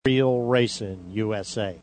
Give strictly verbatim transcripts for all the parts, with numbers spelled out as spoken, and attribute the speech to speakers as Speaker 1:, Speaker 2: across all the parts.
Speaker 1: Real Racing U S A.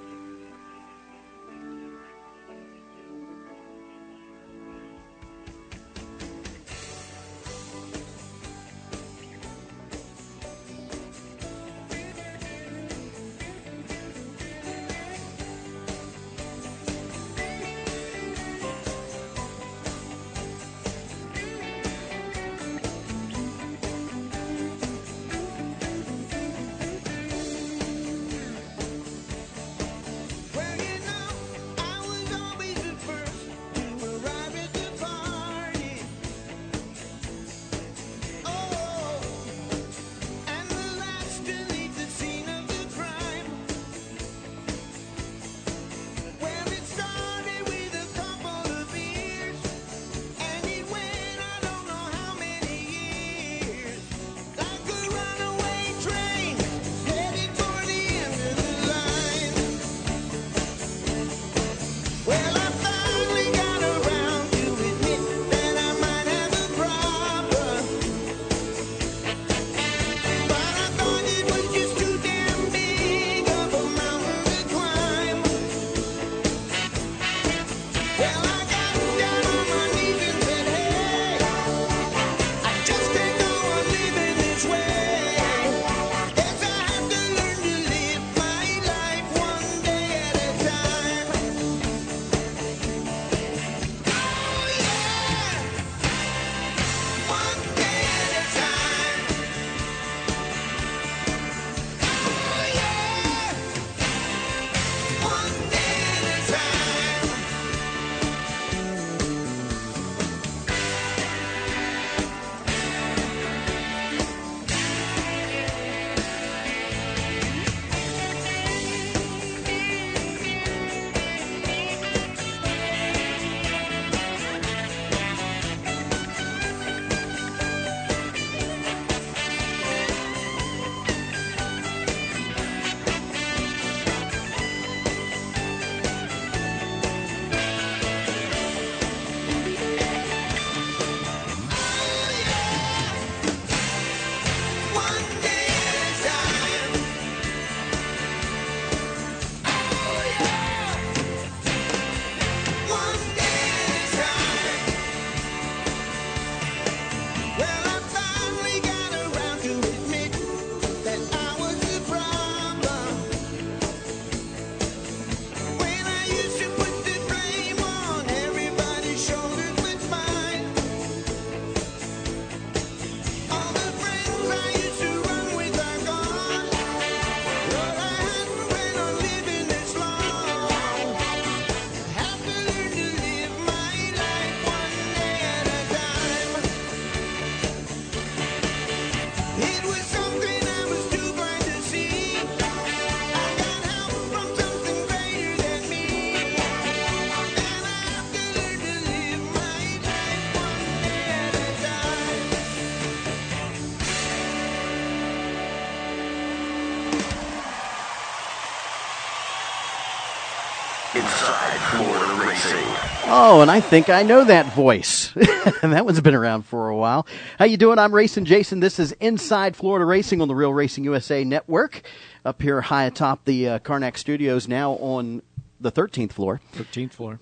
Speaker 2: Inside Florida Racing.
Speaker 3: Oh, and I think I know that voice. And that one's been around for a while. How you doing? I'm Racing Jason. This is Inside Florida Racing on the Real Racing U S A Network. Up here high atop the uh, Karnak Studios, now on the thirteenth floor.
Speaker 1: thirteenth floor.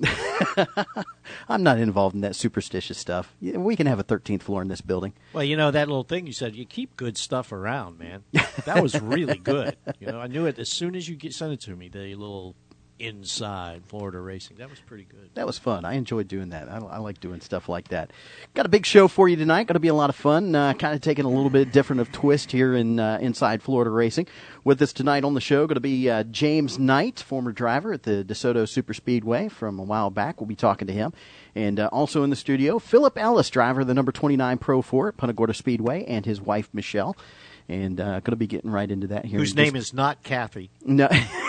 Speaker 3: I'm not involved in that superstitious stuff. We can have a thirteenth floor in this building.
Speaker 1: Well, you know, that little thing you said, you keep good stuff around, man. That was really good. You know, I knew it as soon as you get, sent it to me, the little Inside Florida Racing. That was pretty good.
Speaker 3: That was fun. I enjoyed doing that. I, I like doing stuff like that. Got a big show for you tonight. Going to be a lot of fun. Uh, kind of taking a little bit different of twist here in uh, Inside Florida Racing. With us tonight on the show, going to be uh, James Knight, former driver at the DeSoto Superspeedway from a while back. We'll be talking to him. And uh, also in the studio, Philip Ellis, driver of the number twenty-nine Pro four at Punta Gorda Speedway, and his wife, Michelle. And uh, going to be getting right into that here.
Speaker 1: Whose name is not Kathy.
Speaker 3: No.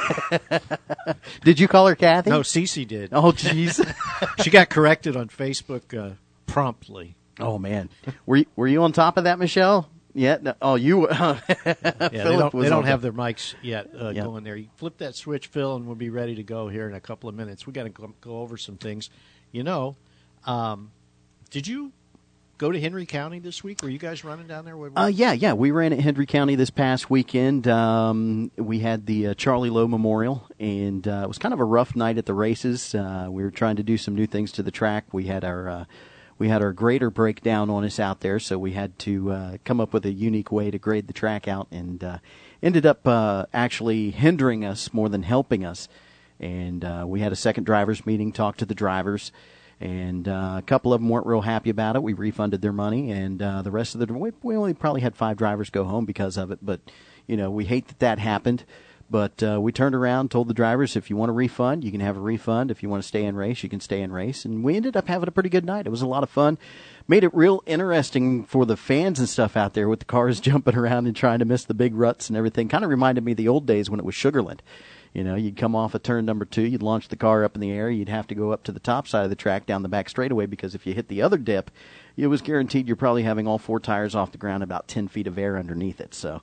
Speaker 3: Did you call her Kathy?
Speaker 1: No, Cece did.
Speaker 3: Oh, jeez.
Speaker 1: She got corrected on Facebook uh, promptly.
Speaker 3: Oh, man. Were you, were you on top of that, Michelle? Yeah. No, oh, you. Uh,
Speaker 1: yeah, they don't, they don't have their mics yet uh,
Speaker 3: yeah.
Speaker 1: going there. You flip that switch, Phil, and we'll be ready to go here in a couple of minutes. We got to go, go over some things. You know, um, did you go to Henry County this week? Were you guys running down there? With
Speaker 3: uh, yeah, yeah. We ran at Henry County this past weekend. Um, we had the uh, Charlie Lowe Memorial, and uh, it was kind of a rough night at the races. Uh, we were trying to do some new things to the track. We had our uh, we had our grader break down on us out there, so we had to uh, come up with a unique way to grade the track out, and uh, ended up uh, actually hindering us more than helping us. And uh, we had a second drivers meeting, talked to the drivers. And uh, a couple of them weren't real happy about it. We refunded their money, and uh, the rest of the we, we only probably had five drivers go home because of it. But you know, we hate that that happened. But uh, we turned around, told the drivers, if you want a refund, you can have a refund. If you want to stay in race, you can stay in race. And we ended up having a pretty good night. It was a lot of fun. Made it real interesting for the fans and stuff out there with the cars jumping around and trying to miss the big ruts and everything. Kind of reminded me of the old days when it was Sugarland. You know, you'd come off of turn number two, you'd launch the car up in the air, you'd have to go up to the top side of the track down the back straightaway because if you hit the other dip, it was guaranteed you're probably having all four tires off the ground, about ten feet of air underneath it. So,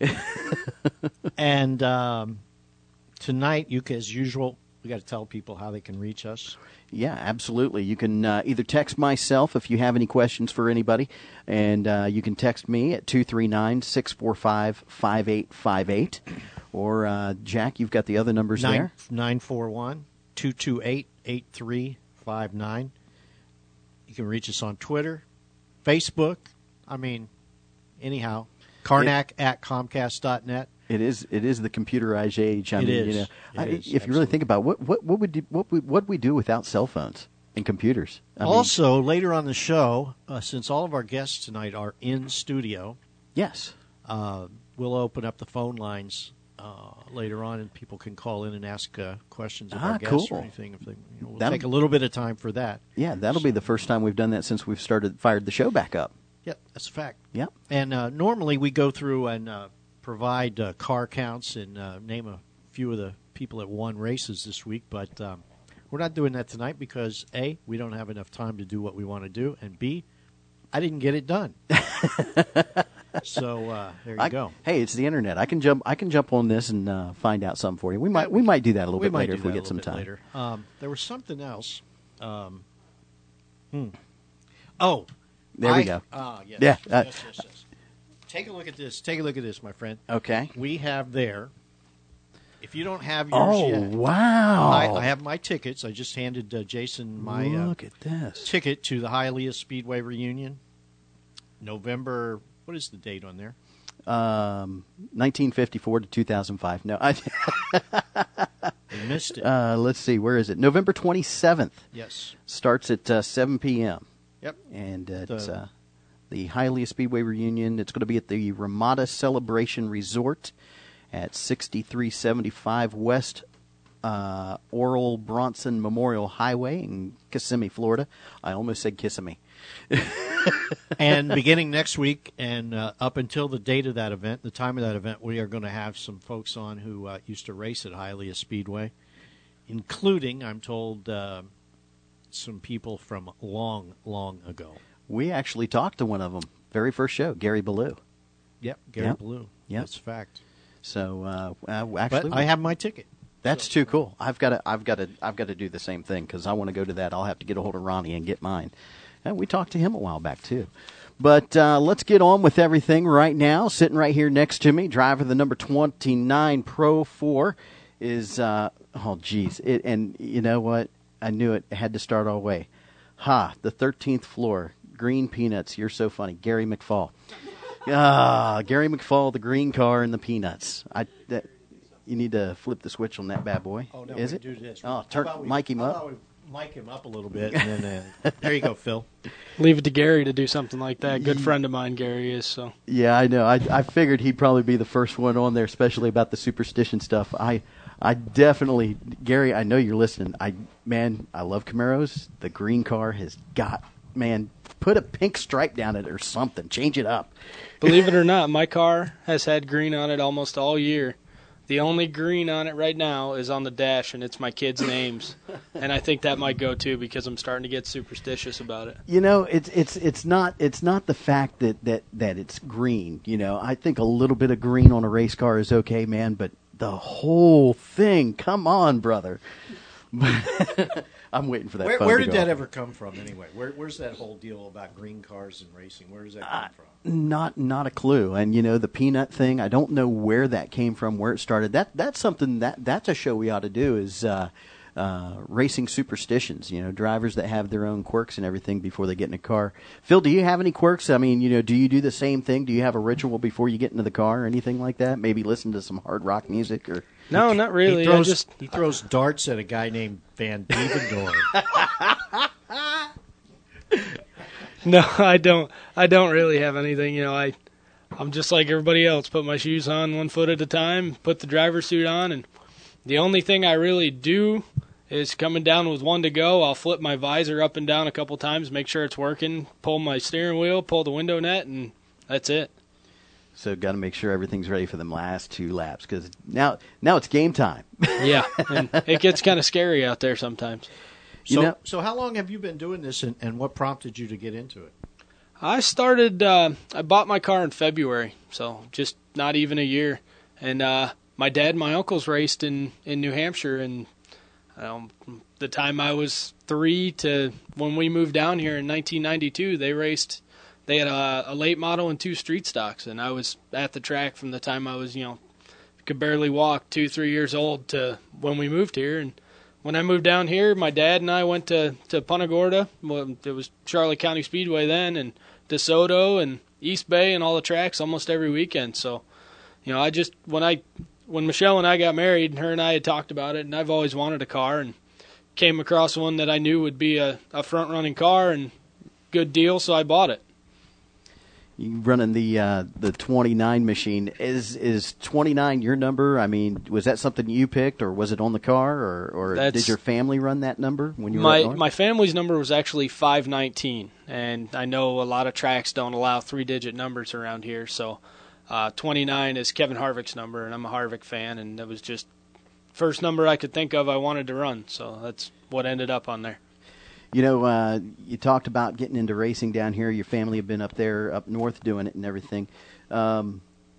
Speaker 1: and um, tonight, you as usual, we got to tell people how they can reach us.
Speaker 3: Yeah, absolutely. You can uh, either text myself if you have any questions for anybody, and uh, you can text me at two three nine, six four five, five eight five eight. Or, uh, Jack, you've got the other numbers
Speaker 1: Nine,
Speaker 3: there.
Speaker 1: nine four one, two two eight, eight three five nine. You can reach us on Twitter, Facebook. I mean, anyhow, Karnak it, at Comcast dot net.
Speaker 3: It is it is the computerized age. I
Speaker 1: it
Speaker 3: mean,
Speaker 1: is.
Speaker 3: You know,
Speaker 1: it
Speaker 3: I,
Speaker 1: is,
Speaker 3: if
Speaker 1: absolutely.
Speaker 3: you really think about it, what what what would do, what would what we do without cell phones and computers? I
Speaker 1: also,
Speaker 3: mean,
Speaker 1: later on the show, uh, since all of our guests tonight are in studio,
Speaker 3: yes,
Speaker 1: uh, we'll open up the phone lines. Uh, later on, and people can call in and ask uh, questions of
Speaker 3: ah,
Speaker 1: our guests
Speaker 3: cool.
Speaker 1: or anything. If they, you know, we'll
Speaker 3: that'll,
Speaker 1: take a little bit of time for that.
Speaker 3: Yeah, that'll
Speaker 1: so,
Speaker 3: be the first time we've done that since we've started fired the show back up.
Speaker 1: Yep, that's a fact.
Speaker 3: Yep.
Speaker 1: And uh, normally we go through and uh, provide uh, car counts and uh, name a few of the people that won races this week, but um, we're not doing that tonight because A, we don't have enough time to do what we want to do, and B, I didn't get it done. So uh, there you
Speaker 3: I,
Speaker 1: go.
Speaker 3: Hey, it's the internet. I can jump. I can jump on this and uh, find out something for you. We might. We might do that a little
Speaker 1: we
Speaker 3: bit
Speaker 1: might
Speaker 3: later
Speaker 1: do
Speaker 3: if we
Speaker 1: that
Speaker 3: get
Speaker 1: a
Speaker 3: some
Speaker 1: little bit
Speaker 3: time.
Speaker 1: Later. Um, there was something else. Um, hmm. Oh,
Speaker 3: there we
Speaker 1: I,
Speaker 3: go.
Speaker 1: Ah, yes,
Speaker 3: Yeah,
Speaker 1: yes,
Speaker 3: uh,
Speaker 1: yes, yes, yes. Take a look at this. Take a look at this, my friend.
Speaker 3: Okay.
Speaker 1: We have there. If you don't have yours
Speaker 3: Oh,
Speaker 1: yet,
Speaker 3: wow!
Speaker 1: I, I have my tickets. I just handed uh, Jason my uh,
Speaker 3: look at this
Speaker 1: ticket to the Hialeah Speedway reunion. November. What is the date on there?
Speaker 3: Um, nineteen fifty-four to two thousand five. No, I.
Speaker 1: You missed it.
Speaker 3: Uh, let's see. Where is it? November twenty-seventh.
Speaker 1: Yes.
Speaker 3: Starts at uh, seven p.m.
Speaker 1: Yep.
Speaker 3: And uh,
Speaker 1: The-
Speaker 3: it's uh, the Hialeah Speedway reunion. It's going to be at the Ramada Celebration Resort at sixty-three seventy-five West uh, Oral Bronson Memorial Highway in Kissimmee, Florida. I almost said Kissimmee.
Speaker 1: And beginning next week and uh, up until the date of that event, the time of that event, we are going to have some folks on who uh, used to race at Hialeah Speedway, including, I'm told, uh, some people from long, long ago.
Speaker 3: We actually talked to one of them. Very first show, Gary Ballou.
Speaker 1: Yep, Gary
Speaker 3: Yep.
Speaker 1: Blue.
Speaker 3: Yep.
Speaker 1: That's a fact.
Speaker 3: So uh, uh, actually,
Speaker 1: But I have my ticket.
Speaker 3: that's
Speaker 1: so-
Speaker 3: too cool. I've got to, I've got to, I've got to do the same thing because I want to go to that. I'll have to get a hold of Ronnie and get mine. And we talked to him a while back too. But uh, let's get on with everything right now. Sitting right here next to me, driver the number twenty-nine Pro four is. Uh, oh, geez, it, and you know what? I knew it. It had to start all the way. Ha! The thirteenth floor, Green Peanuts. You're so funny, Gary McFall. Ah, Gary McFall, the green car and the peanuts. I. That, you need to flip the switch on that bad boy.
Speaker 1: Oh, no,
Speaker 3: is
Speaker 1: we
Speaker 3: it?
Speaker 1: do this.
Speaker 3: Oh,
Speaker 1: How
Speaker 3: turn,
Speaker 1: about we-
Speaker 3: mic him
Speaker 1: how
Speaker 3: up.
Speaker 1: about we mic him up a little bit, and then uh, there you go, Phil.
Speaker 2: Leave it to Gary to do something like that. Good friend of mine, Gary is. So
Speaker 3: Yeah, I know. I I figured he'd probably be the first one on there, especially about the superstition stuff. I I definitely, Gary, I know you're listening. I man, I love Camaros. The green car has got, man, put a pink stripe down it or something. Change it up.
Speaker 2: believe it or not, my car has had green on it almost all year. The only green on it right now is on the dash, and it's my kids' names. And I think that might go too because I'm starting to get superstitious about it.
Speaker 3: You know, it's it's it's not it's not the fact that, that, that it's green. You know, I think a little bit of green on a race car is okay, man. But the whole thing, come on, brother. I'm waiting for that.
Speaker 1: Where,
Speaker 3: phone
Speaker 1: where
Speaker 3: to
Speaker 1: did
Speaker 3: go
Speaker 1: that
Speaker 3: off.
Speaker 1: ever come from, anyway? Where, where's that whole deal about green cars and racing? Where does that come
Speaker 3: Uh,
Speaker 1: from?
Speaker 3: Not, not a clue. And you know, the peanut thing. I don't know where that came from, where it started. That, that's something that that's a show we ought to do. Is uh, uh, racing superstitions. You know, drivers that have their own quirks and everything before they get in a car. Phil, do you have any quirks? I mean, you know, do you do the same thing? Do you have a ritual before you get into the car or anything like that? Maybe listen to some hard rock music or.
Speaker 2: No, not really.
Speaker 1: He throws,
Speaker 2: I just
Speaker 1: he throws darts at a guy named Van Devendorf.
Speaker 2: no, I don't. I don't really have anything. You know, I I'm just like everybody else. Put my shoes on one foot at a time. Put the driver's suit on, and the only thing I really do is coming down with one to go. I'll flip my visor up and down a couple times, make sure it's working. Pull my steering wheel, pull the window net, and that's it.
Speaker 3: So got to make sure everything's ready for them last two laps because now now it's game time.
Speaker 2: Yeah, and it gets kind of scary out there sometimes.
Speaker 3: You
Speaker 1: So,
Speaker 3: know-
Speaker 1: so how long have you been doing this, and, and what prompted you to get into it?
Speaker 2: I started, uh, I bought my car in February, so just not even a year. And uh, my dad and my uncles raced in, in New Hampshire, and um, the time I was three to when we moved down here in nineteen ninety-two, they raced. They had a, a late model and two street stocks, and I was at the track from the time I was, you know, could barely walk, two, three years old to when we moved here. And when I moved down here, my dad and I went to, to Punta Gorda. Well, it was Charlotte County Speedway then, and DeSoto and East Bay and all the tracks almost every weekend. So, you know, I just, when I, when Michelle and I got married, her and I had talked about it, and I've always wanted a car, and came across one that I knew would be a, a front-running car and good deal, so I bought it.
Speaker 3: You running the uh, the twenty-nine machine. Is is twenty-nine your number? I mean, was that something you picked, or was it on the car, or, or
Speaker 2: That's-
Speaker 3: did your family run that number when you were
Speaker 2: My
Speaker 3: up north?
Speaker 2: my family's number was actually five nineteen, and I know a lot of tracks don't allow three-digit numbers around here, so uh, twenty-nine is Kevin Harvick's number, and I'm a Harvick fan, and that was just first number I could think of I wanted to run, so that's what ended up on there.
Speaker 3: You know, uh, you talked about getting into racing down here. Your family have been up there, up north, doing it and everything. Um,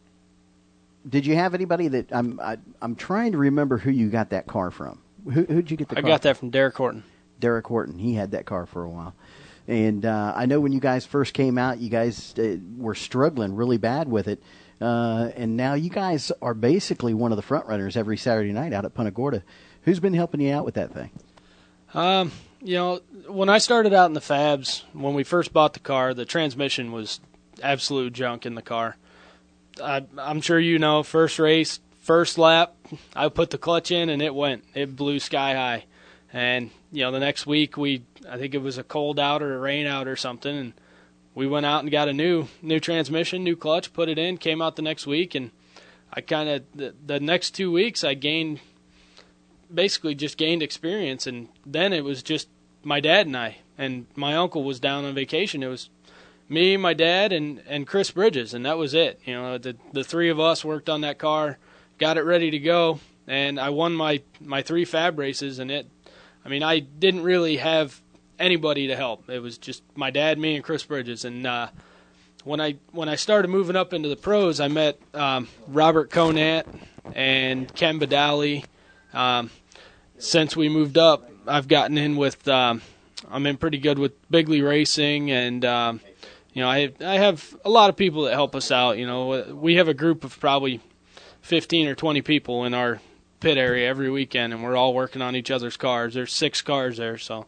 Speaker 3: did you have anybody that I'm? I, I'm trying to remember who you got that car from. Who who'd you get the
Speaker 2: I
Speaker 3: car?
Speaker 2: got
Speaker 3: from?
Speaker 2: that from Derek Horton.
Speaker 3: Derek Horton. He had that car for a while. And uh, I know when you guys first came out, you guys uh, were struggling really bad with it. Uh, and now you guys are basically one of the front runners every Saturday night out at Punta Gorda. Who's been helping you out with that thing?
Speaker 2: Um, you know, when I started out in the Fabs, when we first bought the car, the transmission was absolute junk in the car. I, I'm sure you know, first race, first lap, I put the clutch in and it went. It blew sky high. And, you know, the next week we, I think it was a cold out or a rain out or something, and we went out and got a new new transmission, new clutch, put it in, came out the next week, and I kind of, the, the next two weeks I gained, basically just gained experience, and then it was just my dad and I, and my uncle was down on vacation. It was me, my dad, and, and Chris Bridges, and that was it. You know, the the three of us worked on that car, got it ready to go, and I won my, my three Fab races, and it, I mean, I didn't really have anybody to help. It was just my dad, me, and Chris Bridges, and uh, when I when I started moving up into the pros, I met um, Robert Conant and Ken Badali. Um, since we moved up, I've gotten in with, um, I'm in pretty good with Bigley Racing, and, um, you know, I I have a lot of people that help us out. You know, we have a group of probably fifteen or twenty people in our pit area every weekend, and we're all working on each other's cars. There's six cars there, so.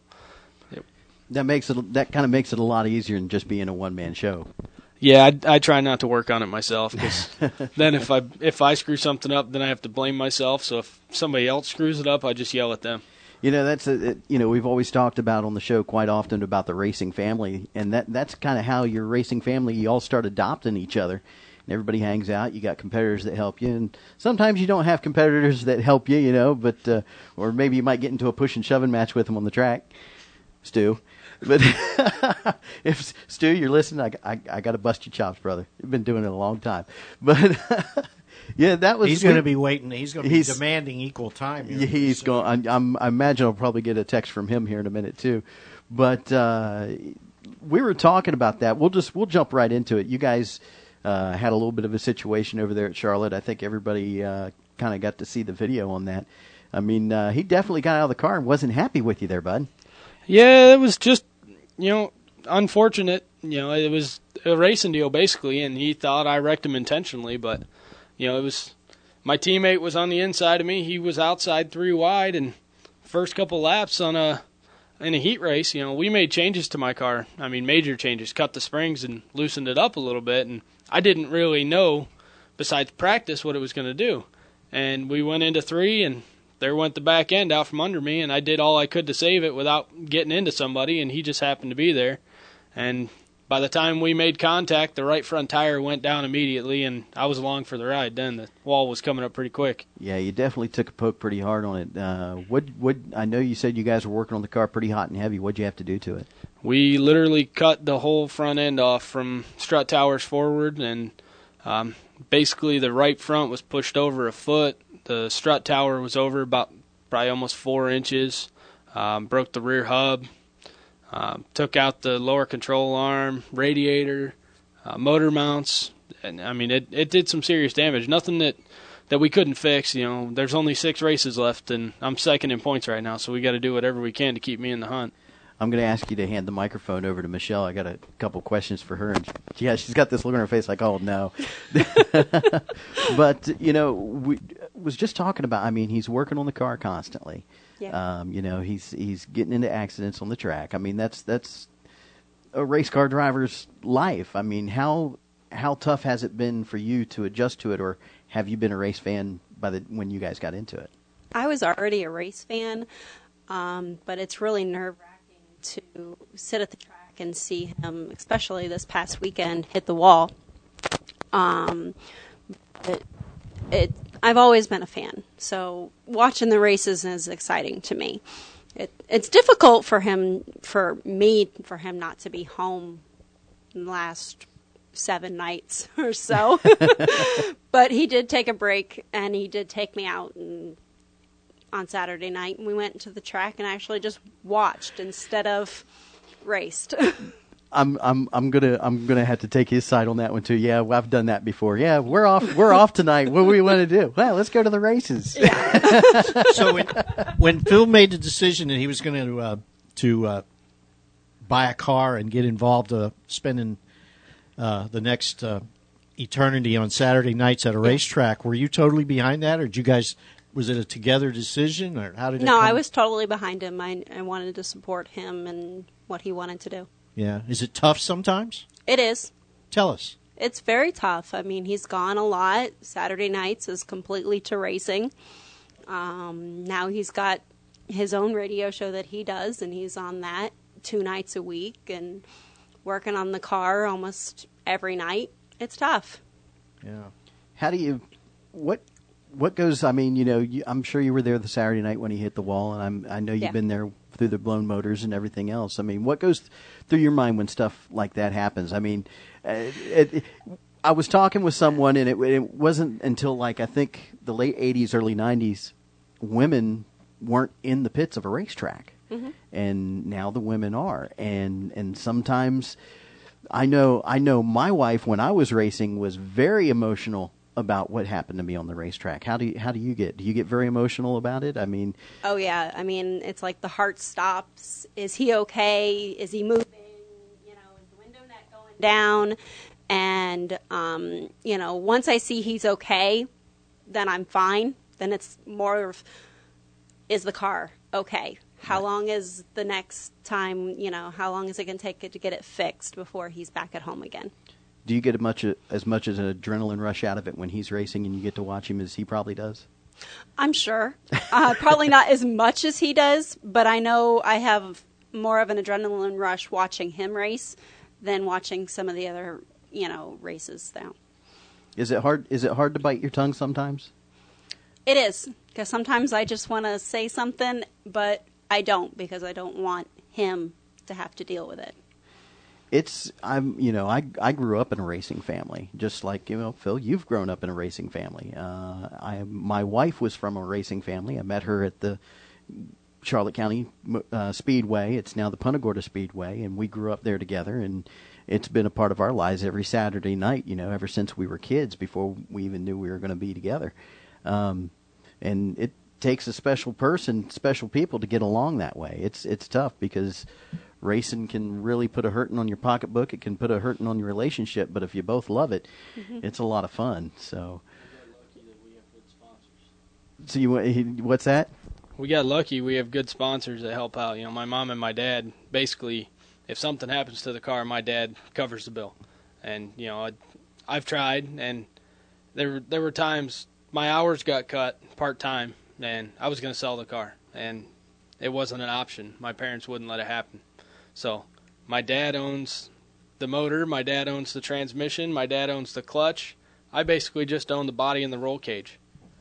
Speaker 3: That makes it. That kind of makes it a lot easier than just being a one-man show.
Speaker 2: Yeah, I, I try not to work on it myself, because then if I if I screw something up, then I have to blame myself. So if somebody else screws it up, I just yell at them.
Speaker 3: You know, that's a, it, you know, we've always talked about on the show quite often about the racing family, and that that's kind of how your racing family, you all start adopting each other, and everybody hangs out. You got competitors that help you, and sometimes you don't have competitors that help you, you know, but uh, or maybe you might get into a push and shoving match with them on the track, Stu. But if Stu, you're listening, I, I, I got to bust your chops, brother. You've been doing it a long time, but yeah, that was.
Speaker 1: He's going to be waiting. He's going to be
Speaker 3: He's-
Speaker 1: demanding equal time. here.
Speaker 3: He's going. I, I'm, I imagine I'll probably get a text from him here in a minute too. But uh, we were talking about that. We'll just we'll jump right into it. You guys uh, had a little bit of a situation over there at Charlotte. I think everybody uh, kind of got to see the video on that. I mean, uh, he definitely got out of the car and wasn't happy with you there, bud.
Speaker 2: Yeah, it was just, you know, unfortunate. You know, it was a racing deal basically, and he thought I wrecked him intentionally. But, you know, it was my teammate was on the inside of me. He was outside three wide, and first couple laps on a in a heat race, you know, we made changes to my car. I mean, major changes, cut the springs and loosened it up a little bit. And I didn't really know, besides practice, what it was going to do. And we went into three, and there went the back end out from under me, and I did all I could to save it without getting into somebody, and he just happened to be there. And by the time we made contact, the right front tire went down immediately, and I was along for the ride then. The wall was coming up pretty quick.
Speaker 3: Yeah, you definitely took a poke pretty hard on it. Uh, what, what, I know you said you guys were working on the car pretty hot and heavy. What'd you have to do to it?
Speaker 2: We literally cut the whole front end off from strut towers forward, and um, basically the right front was pushed over a foot. The strut tower was over about probably almost four inches. Um, broke the rear hub. Uh, took out the lower control arm, radiator, uh, motor mounts, and I mean it, it did some serious damage. Nothing that, that we couldn't fix. You know, there's only six races left, and I'm second in points right now, so we got to do whatever we can to keep me in the hunt.
Speaker 3: I'm going to ask you to hand the microphone over to Michelle. I got a couple questions for her, and yeah, she's got this look on her face like, "Oh no." But you know, we was just talking about. I mean, he's working on the car constantly.
Speaker 4: Yeah.
Speaker 3: Um, you know, he's he's getting into accidents on the track. I mean, that's that's a race car driver's life. I mean, how how tough has it been for you to adjust to it, or have you been a race fan by the when you guys got into it?
Speaker 4: I was already a race fan, um, but it's really nerve-wracking to sit at the track and see him, especially this past weekend, hit the wall. Um, it, it, I've always been a fan, so watching the races is exciting to me. It, it's difficult for him, for me, for him not to be home in the last seven nights or so. But he did take a break, and he did take me out and, on Saturday night, and we went to the track and actually just watched instead of raced.
Speaker 3: I'm I'm I'm gonna I'm gonna have to take his side on that one too. Yeah, well, I've done that before. Yeah, we're off we're off tonight. What do we want to do? Well, let's go to the races.
Speaker 4: Yeah.
Speaker 1: So when, when Phil made the decision that he was going to uh, to uh, buy a car and get involved, uh, spending uh, the next uh, eternity on Saturday nights at a racetrack, were you totally behind that, or did you guys? Was it a together decision, or how did it?
Speaker 4: No,
Speaker 1: come?
Speaker 4: I was totally behind him. I, I wanted to support him and what he wanted to do.
Speaker 1: Yeah. Is it tough sometimes?
Speaker 4: It is.
Speaker 1: Tell us.
Speaker 4: It's very tough. I mean, he's gone a lot. Saturday nights is completely to racing. Um, now he's got his own radio show that he does, and he's on that two nights a week and working on the car almost every night. It's tough.
Speaker 1: Yeah.
Speaker 3: How do you what what goes? I mean, you know, you, I'm sure you were there the Saturday night when he hit the wall, and I'm I know you've
Speaker 4: Yeah.
Speaker 3: been there through the blown motors and everything else. I mean, what goes th- through your mind when stuff like that happens? I mean, uh, it, it, I was talking with someone, and it, it wasn't until like I think the late eighties, early nineties, women weren't in the pits of a racetrack,
Speaker 4: Mm-hmm.
Speaker 3: and now the women are, and and sometimes I know I know my wife when I was racing was very emotional about what happened to me on the racetrack. How do you, how do you get? Do you get very emotional about it? I mean,
Speaker 4: Oh, yeah. I mean, it's like the heart stops. Is he okay? Is he moving? You know, is the window net going down? And, um, you know, once I see he's okay, then I'm fine. Then it's more of, is the car okay? How
Speaker 3: Right.
Speaker 4: long is the next time, you know, how long is it going to take it to get it fixed before he's back at home again?
Speaker 3: do you get as much as much as an adrenaline rush out of it when he's racing and you get to watch him as he probably does?
Speaker 4: I'm sure. Uh, probably not as much as he does, but I know I have more of an adrenaline rush watching him race than watching some of the other, you know, races now.
Speaker 3: Is it hard? Is it hard to bite your tongue sometimes?
Speaker 4: It is, because sometimes I just want to say something, but I don't, because I don't want him to have to deal with it.
Speaker 3: It's I'm you know I I grew up in a racing family, just like you know Phil, you've grown up in a racing family. Uh, I my wife was from a racing family. I met her at the Charlotte County uh, Speedway. It's now the Punta Gorda Speedway, and we grew up there together. And it's been a part of our lives every Saturday night, you know, ever since we were kids, before we even knew we were going to be together. Um, and it takes a special person, special people to get along that way. It's it's tough because racing can really put a hurting on your pocketbook. It can put a hurting on your relationship. But if you both love it, mm-hmm. it's a lot of fun. So, so you what's that?
Speaker 2: We got lucky. We have good sponsors that help out. You know, my mom and my dad, basically, if something happens to the car, my dad covers the bill. And, you know, I, I've tried, and there, there were times my hours got cut part-time, and I was going to sell the car. And it wasn't an option. My parents wouldn't let it happen. So my dad owns the motor. My dad owns the transmission. My dad owns the clutch. I basically just own the body and the roll cage.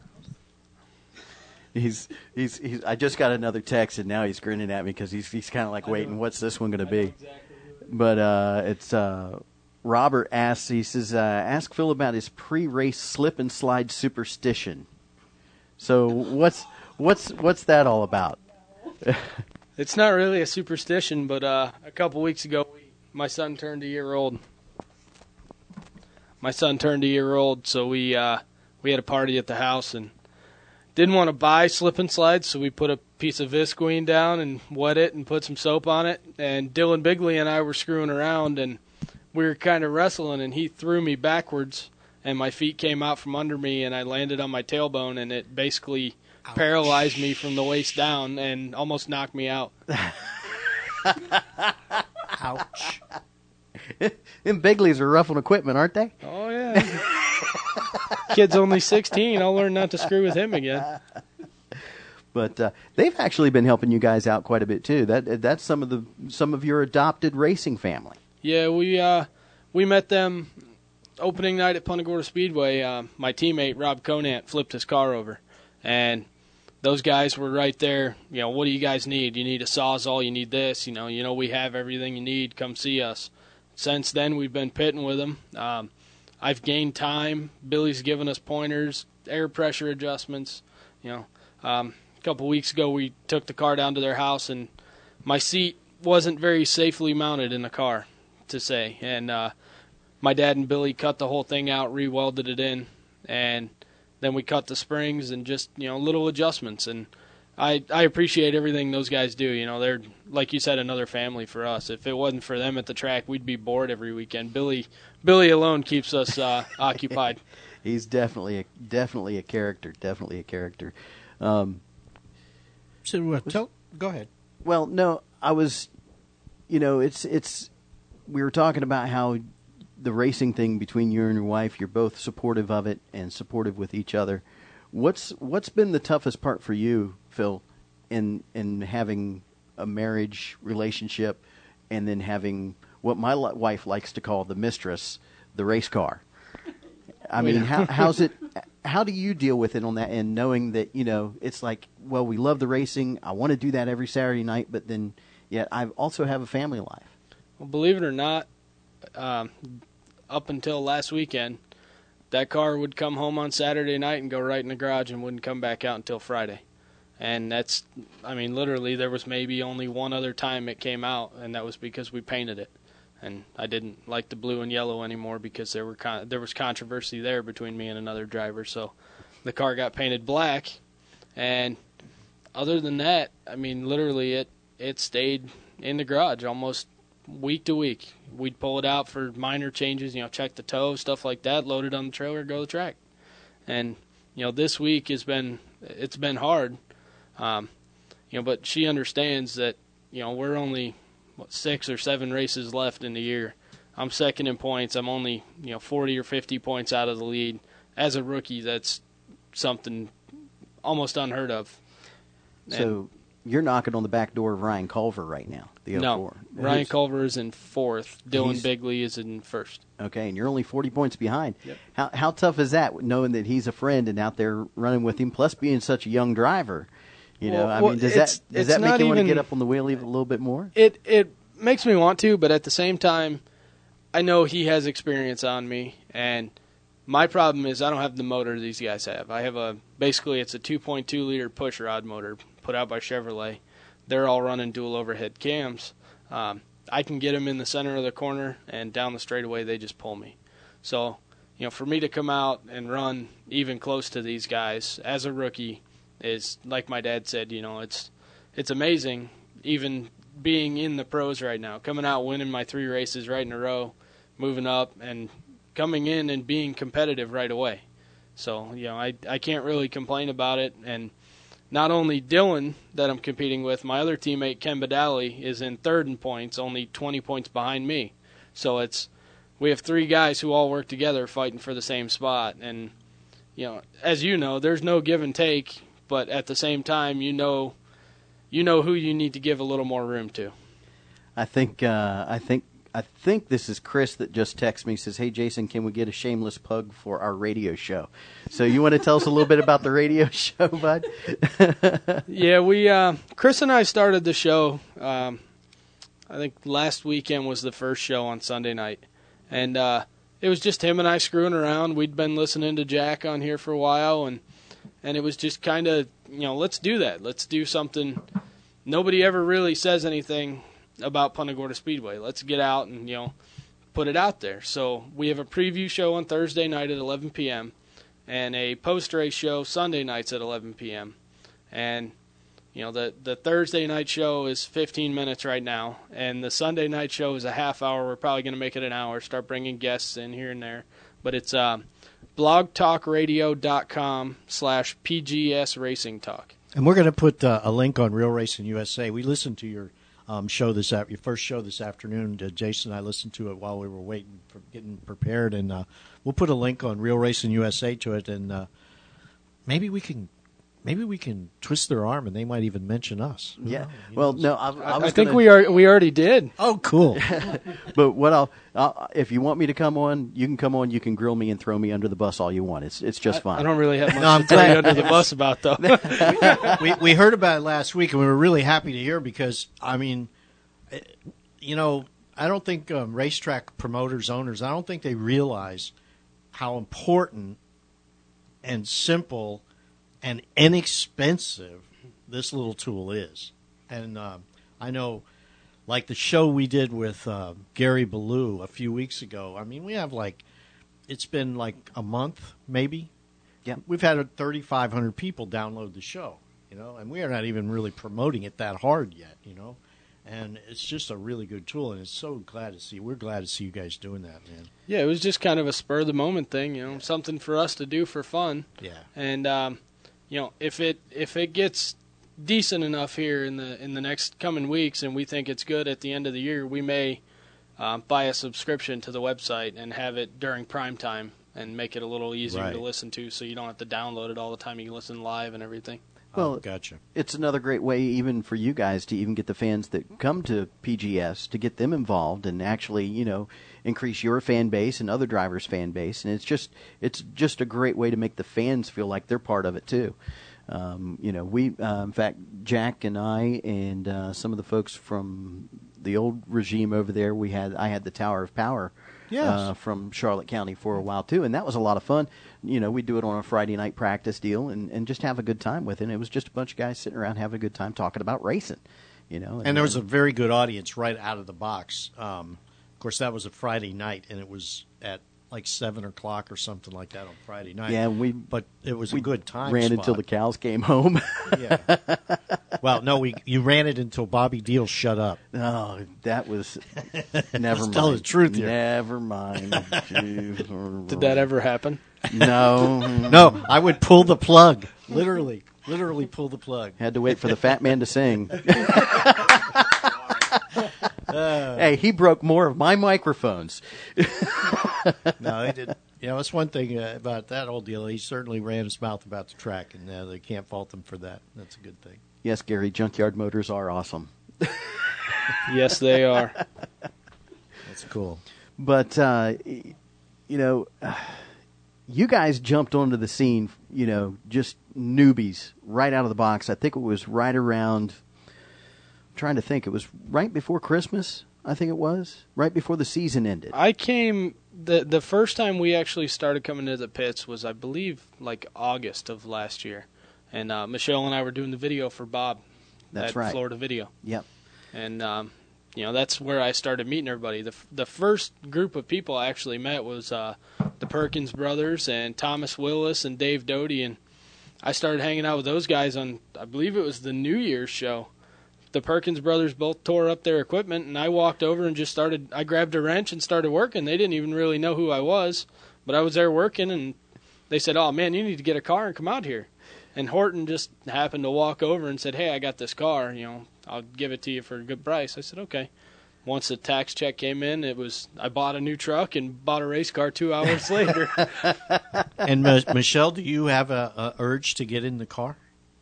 Speaker 3: He's, he's, he's, I just got another text, and now he's grinning at me because he's, he's kind of like waiting, what's this one going to be? Exactly. But uh, it's uh, Robert asks, he says, uh, ask Phil about his pre-race slip and slide superstition. So what's what's what's that all about?
Speaker 2: It's not really a superstition, but uh, a couple weeks ago, my son turned a year old. My son turned a year old, so we uh, we had a party at the house and didn't want to buy slip and slides, so we put a piece of Visqueen down and wet it and put some soap on it. And Dylan Bigley and I were screwing around, and we were kind of wrestling, and he threw me backwards, and my feet came out from under me, and I landed on my tailbone, and it basically Ouch. paralyzed me from the waist down and almost knocked me out.
Speaker 3: Ouch. Them Bigleys are rough on equipment, aren't they?
Speaker 2: Oh, yeah. Kid's only sixteen. I'll learn not to screw with him again.
Speaker 3: But uh, they've actually been helping you guys out quite a bit too. That that's some of the some of your adopted racing family.
Speaker 2: Yeah, we uh, we met them opening night at Punta Gorda Speedway. Uh, my teammate Rob Conant flipped his car over, and those guys were right there. You know, what do you guys need? You need a Sawzall. You need this. You know, you know we have everything you need. Come see us. Since then, we've been pitting with them. Um, I've gained time. Billy's given us pointers, air pressure adjustments. You know, um, a couple weeks ago we took the car down to their house, and my seat wasn't very safely mounted in the car, to say. And uh, my dad and Billy cut the whole thing out, re-welded it in, and then we cut the springs and just, you know, little adjustments. And I, I appreciate everything those guys do. You know, they're, like you said, another family for us. If it wasn't for them at the track, we'd be bored every weekend. Billy Billy alone keeps us uh, occupied.
Speaker 3: He's definitely a, definitely a character, definitely a character. Um,
Speaker 1: so, uh, tell, go ahead.
Speaker 3: Well, no, I was, you know, it's, it's, we were talking about how the racing thing between you and your wife, you're both supportive of it and supportive with each other. What's what's been the toughest part for you, Phil, in in having a marriage relationship and then having what my li- wife likes to call the mistress, the race car? I mean, how how's it? How do you deal with it on that end, knowing that, you know, it's like, well, we love the racing. I want to do that every Saturday night, but then yet I also have a family life.
Speaker 2: Well, believe it or not, um, up until last weekend, that car would come home on Saturday night and go right in the garage and wouldn't come back out until Friday. And that's, I mean, literally there was maybe only one other time it came out, and that was because we painted it. And I didn't like the blue and yellow anymore because there were con- there was controversy there between me and another driver. So the car got painted black. And other than that, I mean, literally it, it stayed in the garage almost week to week. We'd pull it out for minor changes, you know, check the toe, stuff like that, load it on the trailer, go to the track. And, you know, this week has been, it's been hard. Um, you know, but she understands that, you know, we're only, what, six or seven races left in the year. I'm second in points. I'm only, you know, forty or fifty points out of the lead. As a rookie, that's something almost unheard of.
Speaker 3: So and, you're knocking on the back door of Ryan Culver right now, the
Speaker 2: no,
Speaker 3: oh four.
Speaker 2: Ryan
Speaker 3: Who's,
Speaker 2: Culver is in fourth. Dylan Bigley is in first.
Speaker 3: Okay, and you're only forty points behind.
Speaker 2: Yep.
Speaker 3: How how tough is that, knowing that he's a friend and out there running with him, plus being such a young driver? You know,
Speaker 2: well,
Speaker 3: I
Speaker 2: well,
Speaker 3: mean, does
Speaker 2: that
Speaker 3: does that make you
Speaker 2: even,
Speaker 3: want to get up on the wheel even a little bit more?
Speaker 2: It it makes me want to, but at the same time, I know he has experience on me, and my problem is I don't have the motor these guys have. I have a basically it's a two point two liter push rod motor put out by Chevrolet. They're all running dual overhead cams. Um, I can get them in the center of the corner, and down the straightaway they just pull me. So, you know, for me to come out and run even close to these guys as a rookie, is, like my dad said, you know, it's it's amazing even being in the pros right now, coming out, winning my three races right in a row, moving up, and coming in and being competitive right away. So, you know, I, I can't really complain about it. And not only Dylan that I'm competing with, my other teammate, Ken Badali, is in third in points, only twenty points behind me. So it's we have three guys who all work together fighting for the same spot. And, you know, as you know, there's no give and take, but at the same time, you know, you know who you need to give a little more room to.
Speaker 3: I think uh, I think I think this is Chris that just texted me, says, "Hey Jason, can we get a shameless plug for our radio show?" So you want to tell us a little bit about the radio show, bud?
Speaker 2: Yeah, we uh, Chris and I started the show. Um, I think last weekend was the first show on Sunday night, and uh, it was just him and I screwing around. We'd been listening to Jack on here for a while, and and it was just kind of, you know, let's do that. Let's do something. Nobody ever really says anything about Punta Gorda Speedway. Let's get out and, you know, put it out there. So we have a preview show on Thursday night at eleven p.m. and a post-race show Sunday nights at eleven p.m. And, you know, the, the Thursday night show is fifteen minutes right now, and the Sunday night show is a half hour. We're probably going to make it an hour, start bringing guests in here and there. But it's uh, blogtalkradio.com slash PGS Racing Talk.
Speaker 1: And we're going to put uh, a link on Real Racing U S A. We listened to your um, show this af- your first show this afternoon. Uh, Jason and I listened to it while we were waiting for getting prepared, and uh, we'll put a link on Real Racing U S A to it, and uh, maybe we can maybe we can twist their arm, and they might even mention us.
Speaker 3: Yeah.
Speaker 1: know,
Speaker 3: Well,
Speaker 1: know.
Speaker 3: no, I, I,
Speaker 2: I,
Speaker 3: was
Speaker 2: I think
Speaker 3: gonna,
Speaker 2: we are we already did.
Speaker 1: Oh, cool.
Speaker 3: But what I'll, I'll, if you want me to come on, you can come on. You can grill me and throw me under the bus all you want. It's it's just
Speaker 2: I,
Speaker 3: fine.
Speaker 2: I don't really have much
Speaker 1: No, I'm
Speaker 2: to throw you
Speaker 1: glad.
Speaker 2: under the bus about, though.
Speaker 1: we we heard about it last week, and we were really happy to hear because, I mean, eh, you know, I don't think um, racetrack promoters, owners, I don't think they realize how important and simple and inexpensive this little tool is. And um, I know, like the show we did with uh, Gary Ballou a few weeks ago, I mean, we have like, it's been like a month, maybe.
Speaker 3: Yeah.
Speaker 1: We've had thirty-five hundred people download the show, you know, and we are not even really promoting it that hard yet, you know. And it's just a really good tool, and it's so glad to see. We're glad to see you guys doing that, man.
Speaker 2: Yeah, it was just kind of a spur of the moment thing, you know, yeah. something for us to do for fun.
Speaker 1: Yeah.
Speaker 2: And um, you know, if it if it gets decent enough here in the in the next coming weeks, and we think it's good at the end of the year, we may um, buy a subscription to the website and have it during prime time and make it a little easier
Speaker 1: Right.
Speaker 2: to listen to, so you don't have to download it all the time. You can listen live and everything.
Speaker 3: Well,
Speaker 1: oh, gotcha.
Speaker 3: It's another great way even for you guys to even get the fans that come to P G S to get them involved and actually, you know, increase your fan base and other drivers' fan base. And it's just it's just a great way to make the fans feel like they're part of it too. Um, you know, we uh, in fact, Jack and I and uh, some of the folks from the old regime over there, we had I had the Tower of Power.
Speaker 1: Yes.
Speaker 3: Uh, from Charlotte County for a while too, and that was a lot of fun. You know, we'd do it on a Friday night practice deal, and, and just have a good time with it. And it was just a bunch of guys sitting around having a good time talking about racing. You know, and,
Speaker 1: And there was a very good audience right out of the box. Um, of course, that was a Friday night, and it was at like seven o'clock or something like that on Friday night.
Speaker 3: yeah, we
Speaker 1: but it was
Speaker 3: we
Speaker 1: a good time.
Speaker 3: ran
Speaker 1: spot.
Speaker 3: until the cows came home.
Speaker 1: Yeah. Well, no, we you ran it until Bobby Deal shut up.
Speaker 3: Oh, that was never mind.
Speaker 1: tell the truth here.
Speaker 3: Never mind. Jeez.
Speaker 2: Did that ever happen?
Speaker 3: No,
Speaker 1: No, I would pull the plug, literally, literally pull the plug.
Speaker 3: had to wait for the fat man to sing.
Speaker 1: Uh,
Speaker 3: Hey, he broke more of my microphones.
Speaker 1: No, he did. You know, that's one thing uh, about that whole deal. He certainly ran his mouth about the track, and uh, they can't fault him for that. That's a good thing.
Speaker 3: Yes, Gary, junkyard motors are awesome.
Speaker 2: Yes, they are.
Speaker 1: That's cool.
Speaker 3: But, uh, y- you know, you guys jumped onto the scene, you know, just newbies right out of the box. I think it was right around, I'm trying to think, it was right before Christmas, I think it was, right before the season ended.
Speaker 2: I came the the first time we actually started coming to the pits was, I believe, like August of last year, and uh, Michelle and I were doing the video for Bob.
Speaker 3: That's
Speaker 2: at
Speaker 3: right.
Speaker 2: Florida Video,
Speaker 3: Yep.
Speaker 2: and um, you know that's where I started meeting everybody. the The first group of people I actually met was uh, the Perkins brothers and Thomas Willis and Dave Doty, and I started hanging out with those guys on, I believe it was the New Year's show. The Perkins brothers both tore up their equipment, and I walked over and just started, I grabbed a wrench and started working. They didn't even really know who I was, but I was there working, and they said, oh, man, you need to get a car and come out here. And Horton just happened to walk over and said, hey, I got this car, you know, I'll give it to you for a good price. I said, okay. Once the tax check came in, it was I bought a new truck and bought a race car two hours later.
Speaker 1: And M- Michelle, do you have a, a urge to get in the car?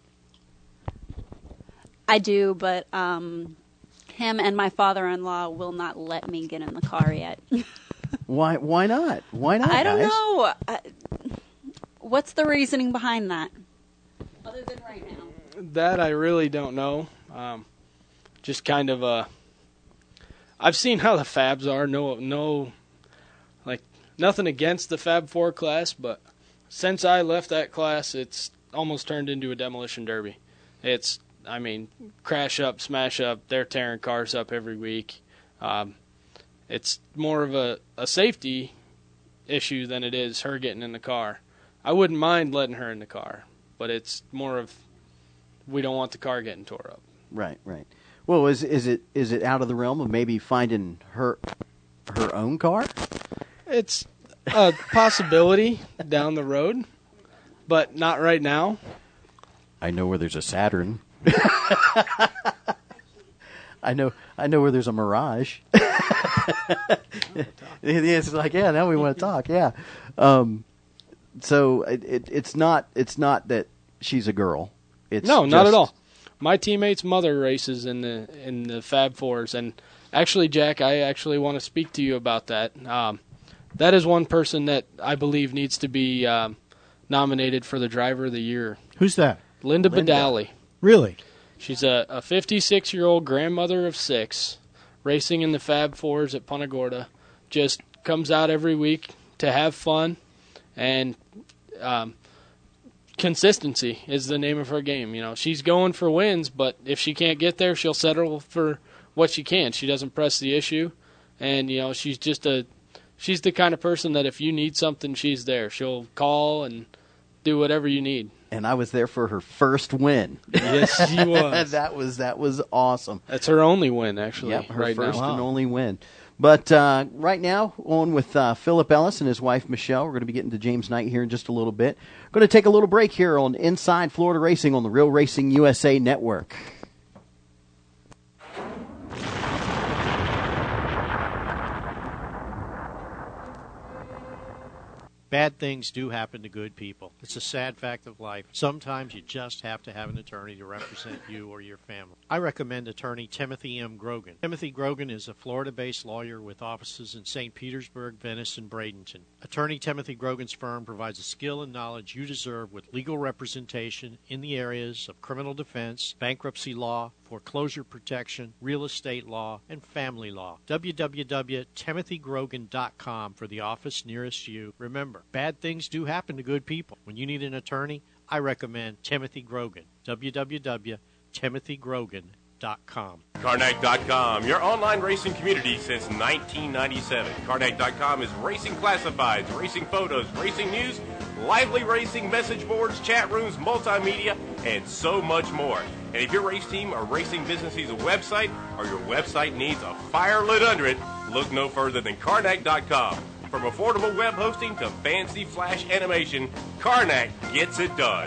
Speaker 4: I do, but um, him and my father-in-law will not let me get in the car yet.
Speaker 3: Why? Why not? Why not?
Speaker 4: I don't
Speaker 3: guys?
Speaker 4: know. I, what's the reasoning behind that? Other than right now.
Speaker 2: That I really don't know. Um, just kind of a. I've seen how the Fabs are. No, no, like nothing against the Fab Four class, but since I left that class, it's almost turned into a demolition derby. It's, I mean, crash up, smash up. They're tearing cars up every week. Um, it's more of a, a safety issue than it is her getting in the car. I wouldn't mind letting her in the car, but it's more of we don't want the car getting tore up.
Speaker 3: Right, right. Well, is is it is it out of the realm of maybe finding her her own car?
Speaker 2: It's a possibility down the road, but not right now.
Speaker 3: I know where there's a Saturn. I know I know where there's a Mirage. It's like, yeah, now we want to talk. Yeah. Um, so it, it it's not it's not that she's a girl. It's
Speaker 2: no, not
Speaker 3: just-
Speaker 2: at all. My teammate's mother races in the in the Fab Fours, and actually, Jack, I actually want to speak to you about that. Um, that is one person that I believe needs to be um, nominated for the Driver of the Year.
Speaker 1: Who's that?
Speaker 2: Linda,
Speaker 3: Linda.
Speaker 2: Badali.
Speaker 1: Really?
Speaker 2: She's a, a fifty-six-year-old grandmother of six, racing in the Fab Fours at Punta Gorda. Just comes out every week to have fun, and um, consistency is the name of her game. You know, she's going for wins, but if she can't get there, she'll settle for what she can. She doesn't press the issue, and you know, she's just a she's the kind of person that if you need something, she's there. She'll call and do whatever you need.
Speaker 3: And I was there for her first win.
Speaker 2: Yes, she was.
Speaker 3: that was that was awesome.
Speaker 2: That's her only win, actually.
Speaker 3: Yep, her
Speaker 2: right
Speaker 3: first
Speaker 2: now.
Speaker 3: and only win. But uh, right now, on with uh, Philip Ellis and his wife, Michelle. We're going to be getting to James Knight here in just a little bit. Going to take a little break here on Inside Florida Racing on the Real Racing U S A Network.
Speaker 1: Bad things do happen to good people. It's a sad fact of life. Sometimes you just have to have an attorney to represent you or your family. I recommend attorney Timothy M. Grogan. Timothy Grogan is a Florida-based lawyer with offices in Saint Petersburg, Venice, and Bradenton. Attorney Timothy Grogan's firm provides the skill and knowledge you deserve with legal representation in the areas of criminal defense, bankruptcy law, foreclosure protection, real estate law, and family law. w w w dot timothy grogan dot com for the office nearest you. Remember, bad things do happen to good people. When you need an attorney, I recommend Timothy Grogan. w w w dot timothy grogan dot com.
Speaker 5: Karnak dot com, your online racing community since nineteen ninety-seven. Karnak dot com is racing classifieds, racing photos, racing news, lively racing, message boards, chat rooms, multimedia, and so much more. And if your race team or racing business needs a website or your website needs a fire lit under it, look no further than Karnak dot com. From affordable web hosting to fancy flash animation, Karnak gets it done.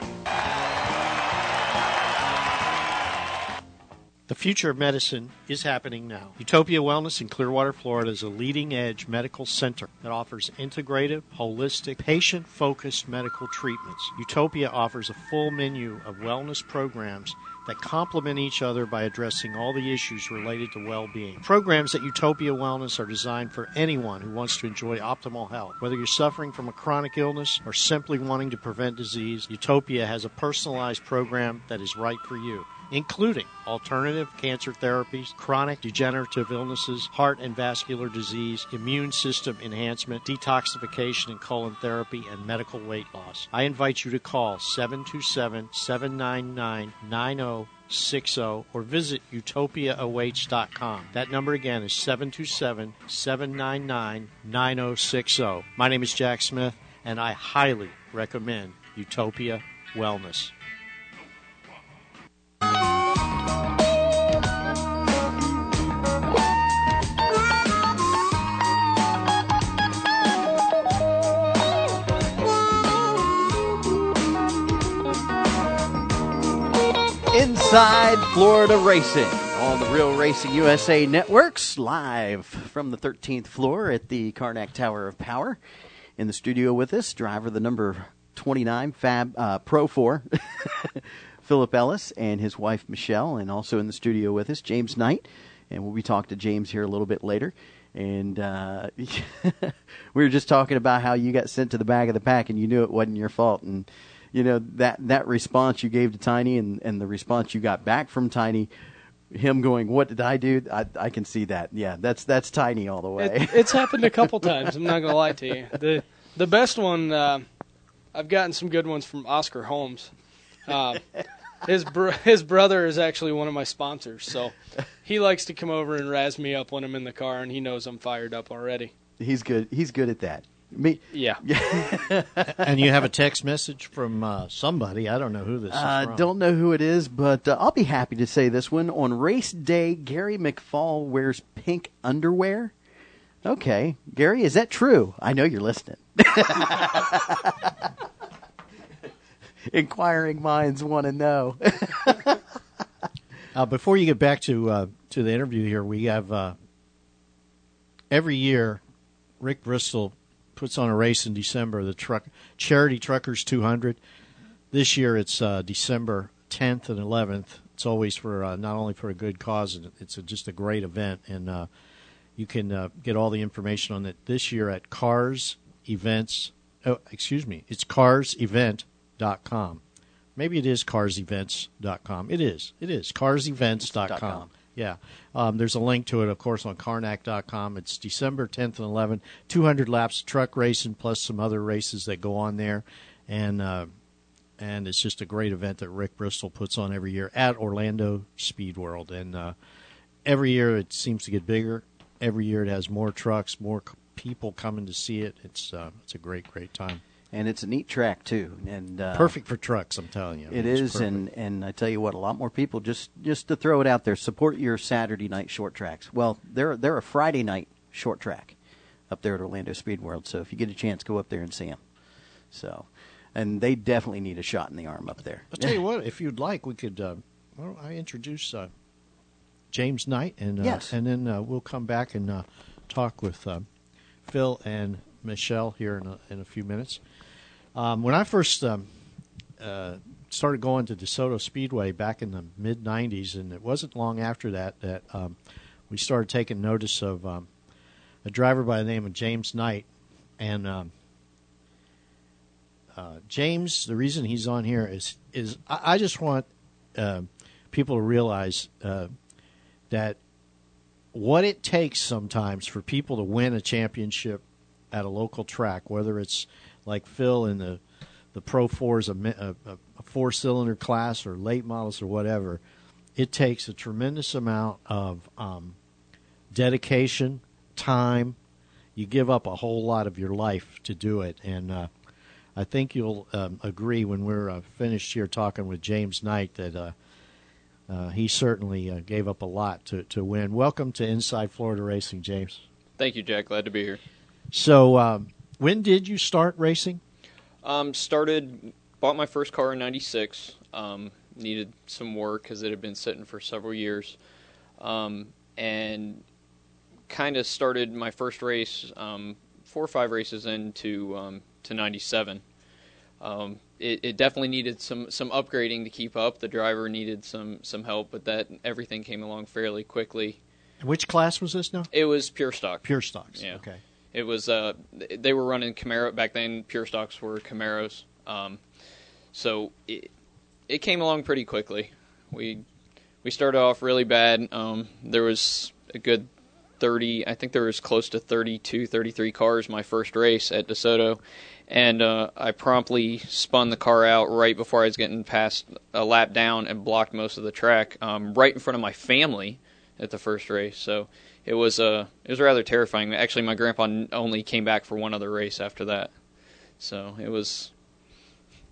Speaker 1: The future of medicine is happening now. Utopia Wellness in Clearwater, Florida is a leading-edge medical center that offers integrative, holistic, patient-focused medical treatments. Utopia offers a full menu of wellness programs that complement each other by addressing all the issues related to well-being. Programs at Utopia Wellness are designed for anyone who wants to enjoy optimal health. Whether you're suffering from a chronic illness or simply wanting to prevent disease, Utopia has a personalized program that is right for you, including alternative cancer therapies, chronic degenerative illnesses, heart and vascular disease, immune system enhancement, detoxification and colon therapy, and medical weight loss. I invite you to call seven two seven, seven nine nine, nine zero six zero or visit utopia awaits dot com. That number again is seven two seven, seven nine nine, nine zero six zero. My name is Jack Smith, and I highly recommend Utopia wellness.
Speaker 3: Inside Florida Racing on the Real Racing U S A Networks, live from the thirteenth floor at the Karnak Tower of Power. In the studio with us, driver the number twenty-nine Fab uh, Pro four, Philip Ellis, and his wife Michelle, and also in the studio with us, James Knight. And we'll be talking to James here a little bit later. And uh, we were just talking about how you got sent to the back of the pack and you knew it wasn't your fault. And you know, that, that response you gave to Tiny and, and the response you got back from Tiny, him going, what did I do? I, I can see that. Yeah, that's that's Tiny all the way.
Speaker 2: It, it's happened a couple times. I'm not going to lie to you. The the best one, uh, I've gotten some good ones from Oscar Holmes. Uh, his br- his brother is actually one of my sponsors, so he likes to come over and razz me up when I'm in the car, and he knows I'm fired up already.
Speaker 3: He's good. He's good at that. Me,
Speaker 2: yeah.
Speaker 1: And you have a text message from uh, somebody. I don't know who this is
Speaker 3: uh,
Speaker 1: from.
Speaker 3: Don't know who it is, but uh, I'll be happy to say this one. On race day, Gary McFall wears pink underwear. Okay. Gary, is that true? I know you're listening. Inquiring minds want to know.
Speaker 1: uh, before you get back to uh, to the interview here, we have uh, every year Rick Bristol puts on a race in December, the truck Charity Truckers two hundred. This year it's uh, December tenth and eleventh. It's always for uh, not only for a good cause, it's a, just a great event, and uh, you can uh, get all the information on it this year at Cars Events. Oh, excuse me, it's cars event dot com. Maybe it is cars events dot com. It is. It is cars events dot com. Yeah. Um, there's a link to it, of course, on Karnak dot com. It's December tenth and eleventh, two hundred laps of truck racing plus some other races that go on there. And uh, and it's just a great event that Rick Bristol puts on every year at Orlando Speed World. And uh, every year it seems to get bigger. Every year it has more trucks, more c- people coming to see it. It's uh, it's a great, great time.
Speaker 3: And it's a neat track, too. And uh,
Speaker 1: perfect for trucks, I'm telling you. I mean,
Speaker 3: it is, and, and I tell you what, a lot more people, just, just to throw it out there, support your Saturday night short tracks. Well, they're, they're a Friday night short track up there at Orlando Speed World, so if you get a chance, go up there and see them. So, and they definitely need a shot in the arm up there.
Speaker 1: I'll tell you what, if you'd like, we could, uh, well, I introduce uh, James Knight, and, uh,
Speaker 3: yes.
Speaker 1: and then uh, we'll come back and uh, talk with uh, Phil and Michelle here in a, in a few minutes. Um, when I first um, uh, started going to DeSoto Speedway back in the mid nineties, and it wasn't long after that that um, we started taking notice of um, a driver by the name of James Knight. And um, uh, James, the reason he's on here is is I, I just want uh, people to realize uh, that what it takes sometimes for people to win a championship at a local track, whether it's like Phil in the the Pro fours, a, a, a four-cylinder class or late models or whatever, it takes a tremendous amount of um, dedication, time. You give up a whole lot of your life to do it. And uh, I think you'll um, agree when we're uh, finished here talking with James Knight that uh, uh, he certainly uh, gave up a lot to, to win. Welcome to Inside Florida Racing, James.
Speaker 6: Thank you, Jack. Glad to be here.
Speaker 1: So, um, when did you start racing?
Speaker 6: Um, started, bought my first car in ninety-six. Um, needed some work because it had been sitting for several years. Um, and kind of started my first race um, four or five races into um, to ninety-seven. Um, it, it definitely needed some, some upgrading to keep up. The driver needed some, some help, but that everything came along fairly quickly.
Speaker 1: Which class was this now?
Speaker 6: It was pure stock.
Speaker 1: Pure stocks.
Speaker 6: Yeah.
Speaker 1: Okay.
Speaker 6: It was uh, they were running Camaro back then. Pure stocks were Camaros, um, so it it came along pretty quickly. We we started off really bad. Um, there was a good thirty. I think there was close to thirty-two, thirty-three cars my first race at DeSoto, and uh, I promptly spun the car out right before I was getting past a lap down and blocked most of the track, um, right in front of my family at the first race. So. It was uh, it was rather terrifying. Actually, my grandpa only came back for one other race after that, so it was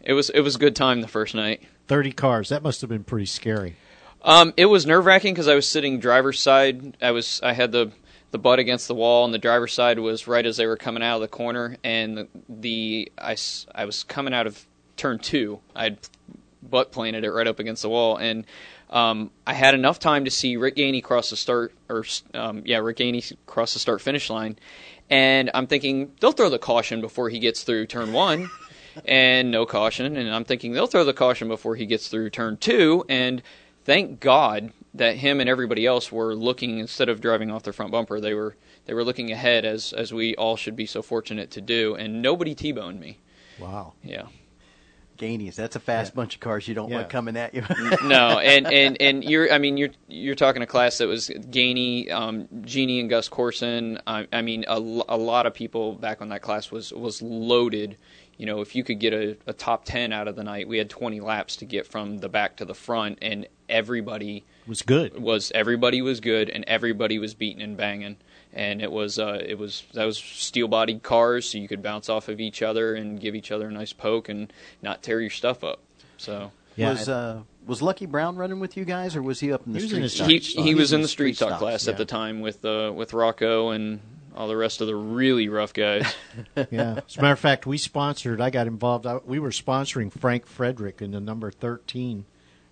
Speaker 6: It was it was a good time the first night.
Speaker 1: thirty cars. That must have been pretty scary.
Speaker 6: Um, it was nerve wracking because I was sitting driver's side. I was I had the the butt against the wall, and the driver's side was right as they were coming out of the corner. And the, the I, I was coming out of turn two. I'd butt planted it right up against the wall, and um, I had enough time to see Rick Gainey cross the start or um, yeah Rick Gainey cross the start finish line, and I'm thinking they'll throw the caution before he gets through turn one. And no caution, and I'm thinking they'll throw the caution before he gets through turn two, and thank God that him and everybody else were looking, instead of driving off their front bumper, they were they were looking ahead, as as we all should be so fortunate to do, and nobody T-boned me.
Speaker 1: Wow.
Speaker 6: Yeah.
Speaker 3: Gainies, that's a fast
Speaker 1: Yeah.
Speaker 3: bunch of cars you don't
Speaker 1: Yeah.
Speaker 3: want coming at you.
Speaker 6: No, and, and, and you're I mean you're you're talking a class that was Gainey, um, Jeannie and Gus Corson. I, I mean a, a lot of people back on that class was was loaded. You know, if you could get a, a top ten out of the night, we had twenty laps to get from the back to the front, and everybody
Speaker 1: Was good.
Speaker 6: was everybody was good, and everybody was beating and banging, and it was uh, it was that was steel bodied cars, so you could bounce off of each other and give each other a nice poke and not tear your stuff up. So
Speaker 1: Yeah.
Speaker 3: Was uh, was Lucky Brown running with you guys, or was he up in the
Speaker 1: He was in
Speaker 3: street
Speaker 1: the
Speaker 3: stock?
Speaker 6: he
Speaker 1: stock.
Speaker 6: he
Speaker 3: He
Speaker 6: was in the street
Speaker 3: stock
Speaker 6: stock class at
Speaker 1: yeah.
Speaker 6: the time with uh, with Rocco and all the rest of the really rough guys.
Speaker 1: Yeah. As a matter of fact, we sponsored, I got involved, I, we were sponsoring Frank Frederick in the number thirteen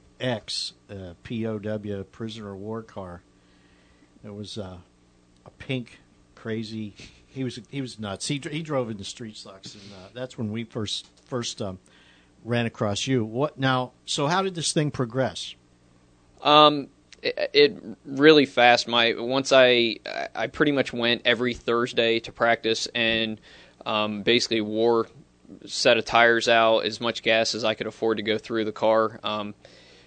Speaker 1: X uh, P O W, prisoner of war car. It was uh, a pink, crazy, he was he was nuts. He, he drove in the street stocks, and uh, that's when we first, first um, ran across you. What now? So how did this thing progress?
Speaker 6: Um, it, it really fast. My once I I pretty much went every Thursday to practice and um, basically wore a set of tires out, as much gas as I could afford to go through the car. Um,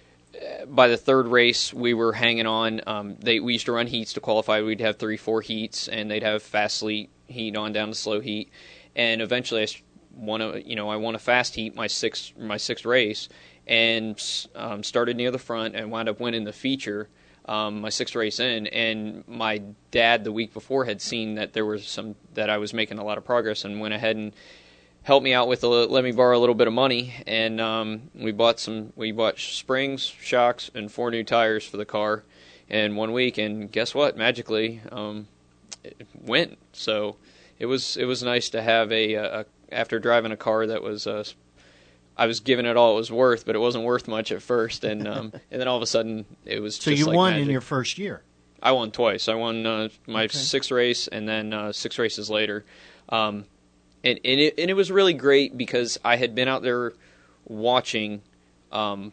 Speaker 6: by the third race, we were hanging on. Um, they we used to run heats to qualify. We'd have three, four heats, and they'd have fast heat, heat on down to slow heat. And eventually, I won a you know I won a fast heat, my sixth my sixth race, and um, started near the front and wound up winning the feature. Um, my sixth race in, and my dad the week before had seen that there was some that I was making a lot of progress, and went ahead and helped me out with a, let me borrow a little bit of money, and um, we bought some we bought springs, shocks, and four new tires for the car in one week. And guess what? Magically, um, it went. So it was it was nice to have a, a after driving a car that was. Uh, I was giving it all it was worth, but it wasn't worth much at first, and um, and then all of a sudden it was.
Speaker 1: So
Speaker 6: just
Speaker 1: you
Speaker 6: like
Speaker 1: won
Speaker 6: magic.
Speaker 1: in your first year.
Speaker 6: I won twice. I won uh, my
Speaker 1: Okay.
Speaker 6: sixth race, and then uh, six races later, um, and and it, and it was really great because I had been out there watching, um,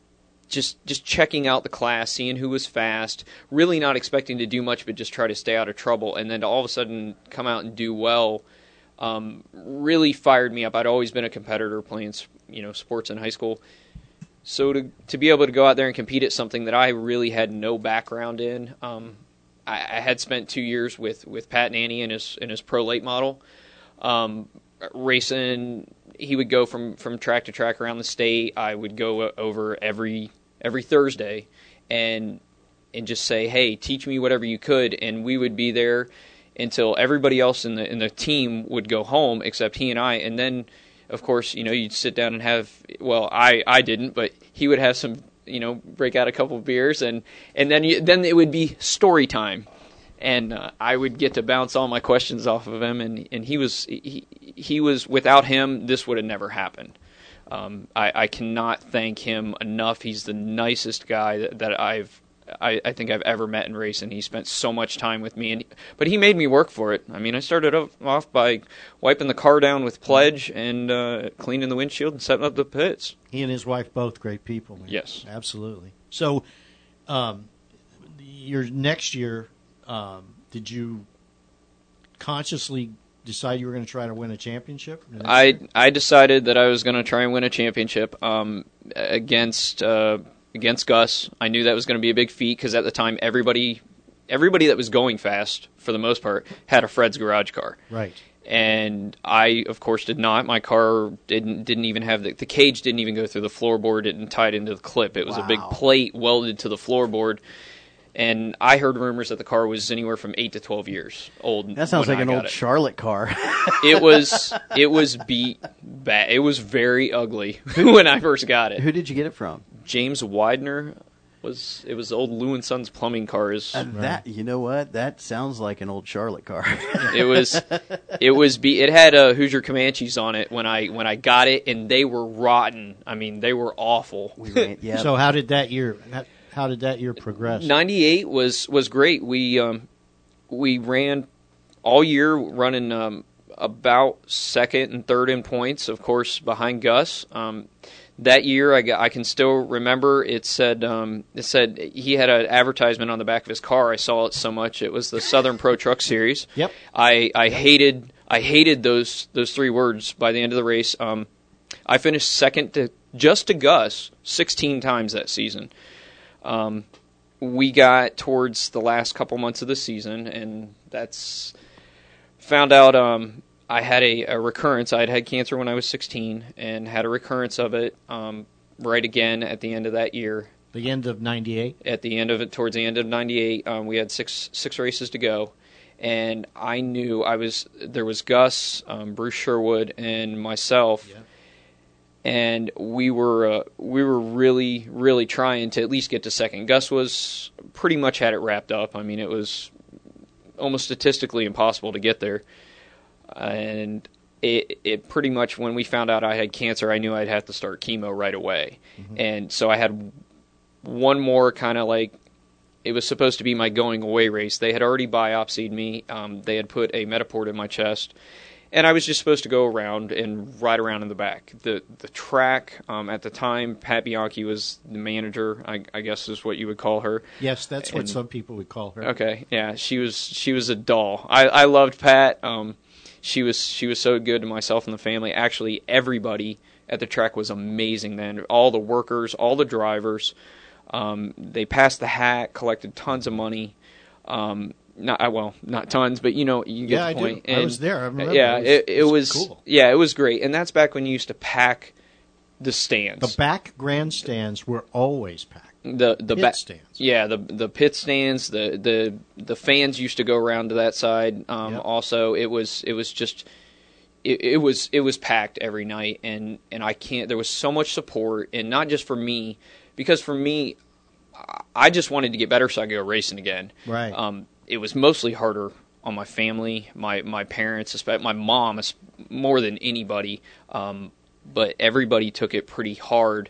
Speaker 6: just just checking out the class, seeing who was fast, really not expecting to do much, but just try to stay out of trouble, and then to all of a sudden come out and do well. Um, really fired me up. I'd always been a competitor playing, you know, sports in high school. So to to be able to go out there and compete at something that I really had no background in, um, I, I had spent two years with, with Pat Nanny in his in his pro late model, um, racing. He would go from, from track to track around the state. I would go over every every Thursday, and and just say, hey, teach me whatever you could, and we would be there until everybody else in the in the team would go home except he and I. And then, of course, you know, you'd sit down and have, well, I, I didn't, but he would have some, you know, break out a couple of beers, and, and then you, then it would be story time. And uh, I would get to bounce all my questions off of him, and, and he was he, he was without him, this would have never happened. Um, I, I cannot thank him enough. He's the nicest guy that, that I've I, I think I've ever met in racing. He spent so much time with me, and but he made me work for it. I mean, I started off by wiping the car down with Pledge and uh, cleaning the windshield and setting up the pits.
Speaker 1: He and his wife, both great people. Man.
Speaker 6: Yes.
Speaker 1: Absolutely. So, um, your next year, um, did you consciously decide you were going to try to win a championship?
Speaker 6: I I decided that I was going to try and win a championship um, against uh, against Gus. I knew that was going to be a big feat because at the time everybody everybody that was going fast, for the most part, had a Fred's garage car.
Speaker 1: Right.
Speaker 6: And I, of course, did not. My car didn't didn't even have the, the cage didn't even go through the floorboard. It didn't tie it into the clip. It was
Speaker 3: Wow.
Speaker 6: a big plate welded to the floorboard. And I heard rumors that the car was anywhere from eight to twelve years old.
Speaker 3: That sounds like
Speaker 6: I
Speaker 3: an
Speaker 6: got
Speaker 3: old
Speaker 6: it.
Speaker 3: Charlotte car.
Speaker 6: It was it was beat bad. It was very ugly when I first got it.
Speaker 3: Who did you get it from?
Speaker 6: James Widener was it was old Lou and Sons plumbing cars.
Speaker 3: Uh, that you know what? That sounds like an old Charlotte car.
Speaker 6: It was it was be it had uh, Hoosier Comanches on it when I when I got it, and they were rotten. I mean, they were awful.
Speaker 3: We ran, yeah.
Speaker 1: So how did that year? How, how did that year progress?
Speaker 6: ninety-eight was was great. We um, we ran all year, running um, about second and third in points, of course, behind Gus. Um, that year, I, got, I can still remember. It said um, it said he had an advertisement on the back of his car. I saw it so much. It was the Southern Pro Truck Series.
Speaker 1: Yep.
Speaker 6: I, I hated I hated those those three words by the end of the race. Um, I finished second to just to Gus sixteen times that season. Um, we got towards the last couple months of the season, and that's found out um, I had a, a recurrence. I had had cancer when I was sixteen, and had a recurrence of it um, right again at the end of that year.
Speaker 1: The end of ninety-eight?
Speaker 6: At the end of it, towards the end of ninety-eight, um, we had six six races to go, and I knew I was there was Gus, um, Bruce Sherwood, and myself.
Speaker 1: Yeah.
Speaker 6: And we were uh, we were really really trying to at least get to second. Gus was pretty much had it wrapped up. I mean, it was almost statistically impossible to get there. And it it pretty much, when we found out I had cancer, I knew I'd have to start chemo right away. Mm-hmm. And so I had one more kind of like, it was supposed to be my going away race. They had already biopsied me. Um, they had put a Metaport in my chest. And I was just supposed to go around and ride around in the back. The the track, um, at the time, Pat Bianchi was the manager, I, I guess is what you would call her.
Speaker 1: Yes, that's what
Speaker 6: And-
Speaker 1: some people would call her.
Speaker 6: Okay, yeah, she was she was a doll. I, I loved Pat. Um, she was she was so good to myself and the family. Actually, everybody at the track was amazing then. All the workers, all the drivers. Um, they passed the hat, collected tons of money. Um, not well, not tons, but you know, you get
Speaker 1: Yeah,
Speaker 6: the
Speaker 1: I
Speaker 6: point.
Speaker 1: do. I was there. I remember.
Speaker 6: Yeah,
Speaker 1: It was-
Speaker 6: it, it
Speaker 1: it
Speaker 6: was,
Speaker 1: was cool.
Speaker 6: yeah, it was great, and that's back when you used to pack the stands.
Speaker 1: The back grandstands were always packed.
Speaker 6: the the
Speaker 1: Pit
Speaker 6: back
Speaker 1: stands.
Speaker 6: Yeah, the the pit stands, the the the fans used to go around to that side. Um,
Speaker 1: Yep.
Speaker 6: Also, it was it was just it, it was it was packed every night, and and I can't. There was so much support, and not just for me, because for me, I just wanted to get better so I could go racing again.
Speaker 1: Right.
Speaker 6: Um, it was mostly harder on my family, my my parents, especially my mom, es- more than anybody. Um, but everybody took it pretty hard,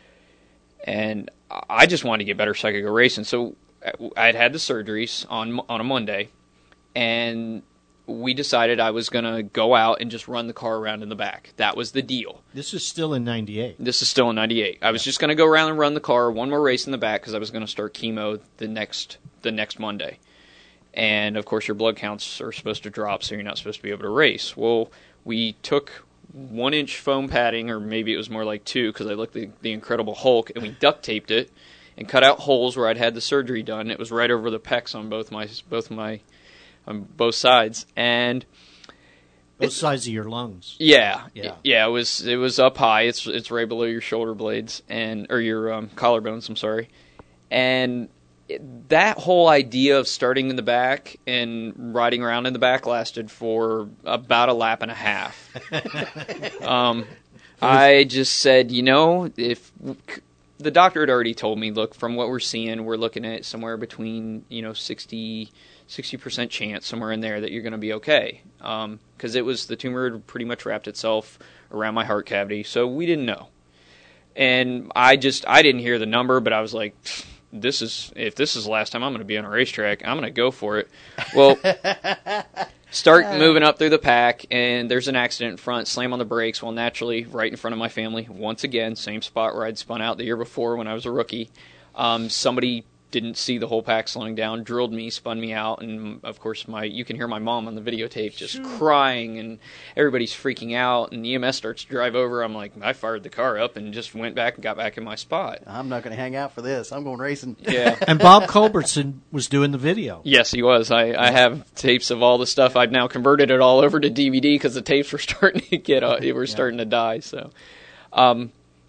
Speaker 6: and I just wanted to get better so I could go racing. So I had had the surgeries on on a Monday, and we decided I was going to go out and just run the car around in the back. That was the deal.
Speaker 1: This is still in ninety-eight.
Speaker 6: This is still in ninety-eight. I was just going to go around and run the car, one more race in the back, because I was going to start chemo the next the next Monday. And, of course, your blood counts are supposed to drop, so you're not supposed to be able to race. Well, we took one-inch foam padding, or maybe it was more like two, because I looked at the, the Incredible Hulk, and we duct taped it and cut out holes where I'd had the surgery done. It was right over the pecs on both my both my on both sides, and
Speaker 1: Both sides of your lungs.
Speaker 6: yeah,
Speaker 1: Yeah.
Speaker 6: yeah, it was it was up high. It's it's right below your shoulder blades and or your um, collarbones. I'm sorry, and it, that whole idea of starting in the back and riding around in the back lasted for about a lap and a half. um, I just said, you know, if the doctor had already told me, look, from what we're seeing, we're looking at somewhere between you know sixty. sixty percent chance somewhere in there that you're going to be okay. Because um, it was, the tumor had pretty much wrapped itself around my heart cavity, so we didn't know. And I just, I didn't hear the number, but I was like, this is, if this is the last time I'm going to be on a racetrack, I'm going to go for it. Well, start moving up through the pack, and there's an accident in front, slam on the brakes, well, naturally, right in front of my family, once again, same spot where I'd spun out the year before when I was a rookie. Um, somebody didn't see the whole pack slowing down, drilled me, spun me out, and of course my you can hear my mom on the videotape just crying, and everybody's freaking out, and the E M S starts to drive over. I'm like, I fired the car up and just went back and got back in my spot.
Speaker 3: I'm not going to hang out for this. I'm going racing.
Speaker 6: Yeah.
Speaker 1: And Bob Culbertson was doing the video.
Speaker 6: Yes, he was. I, I have tapes of all the stuff. I've now converted it all over to D V D because the tapes were starting to get uh, they were starting to die. So, um,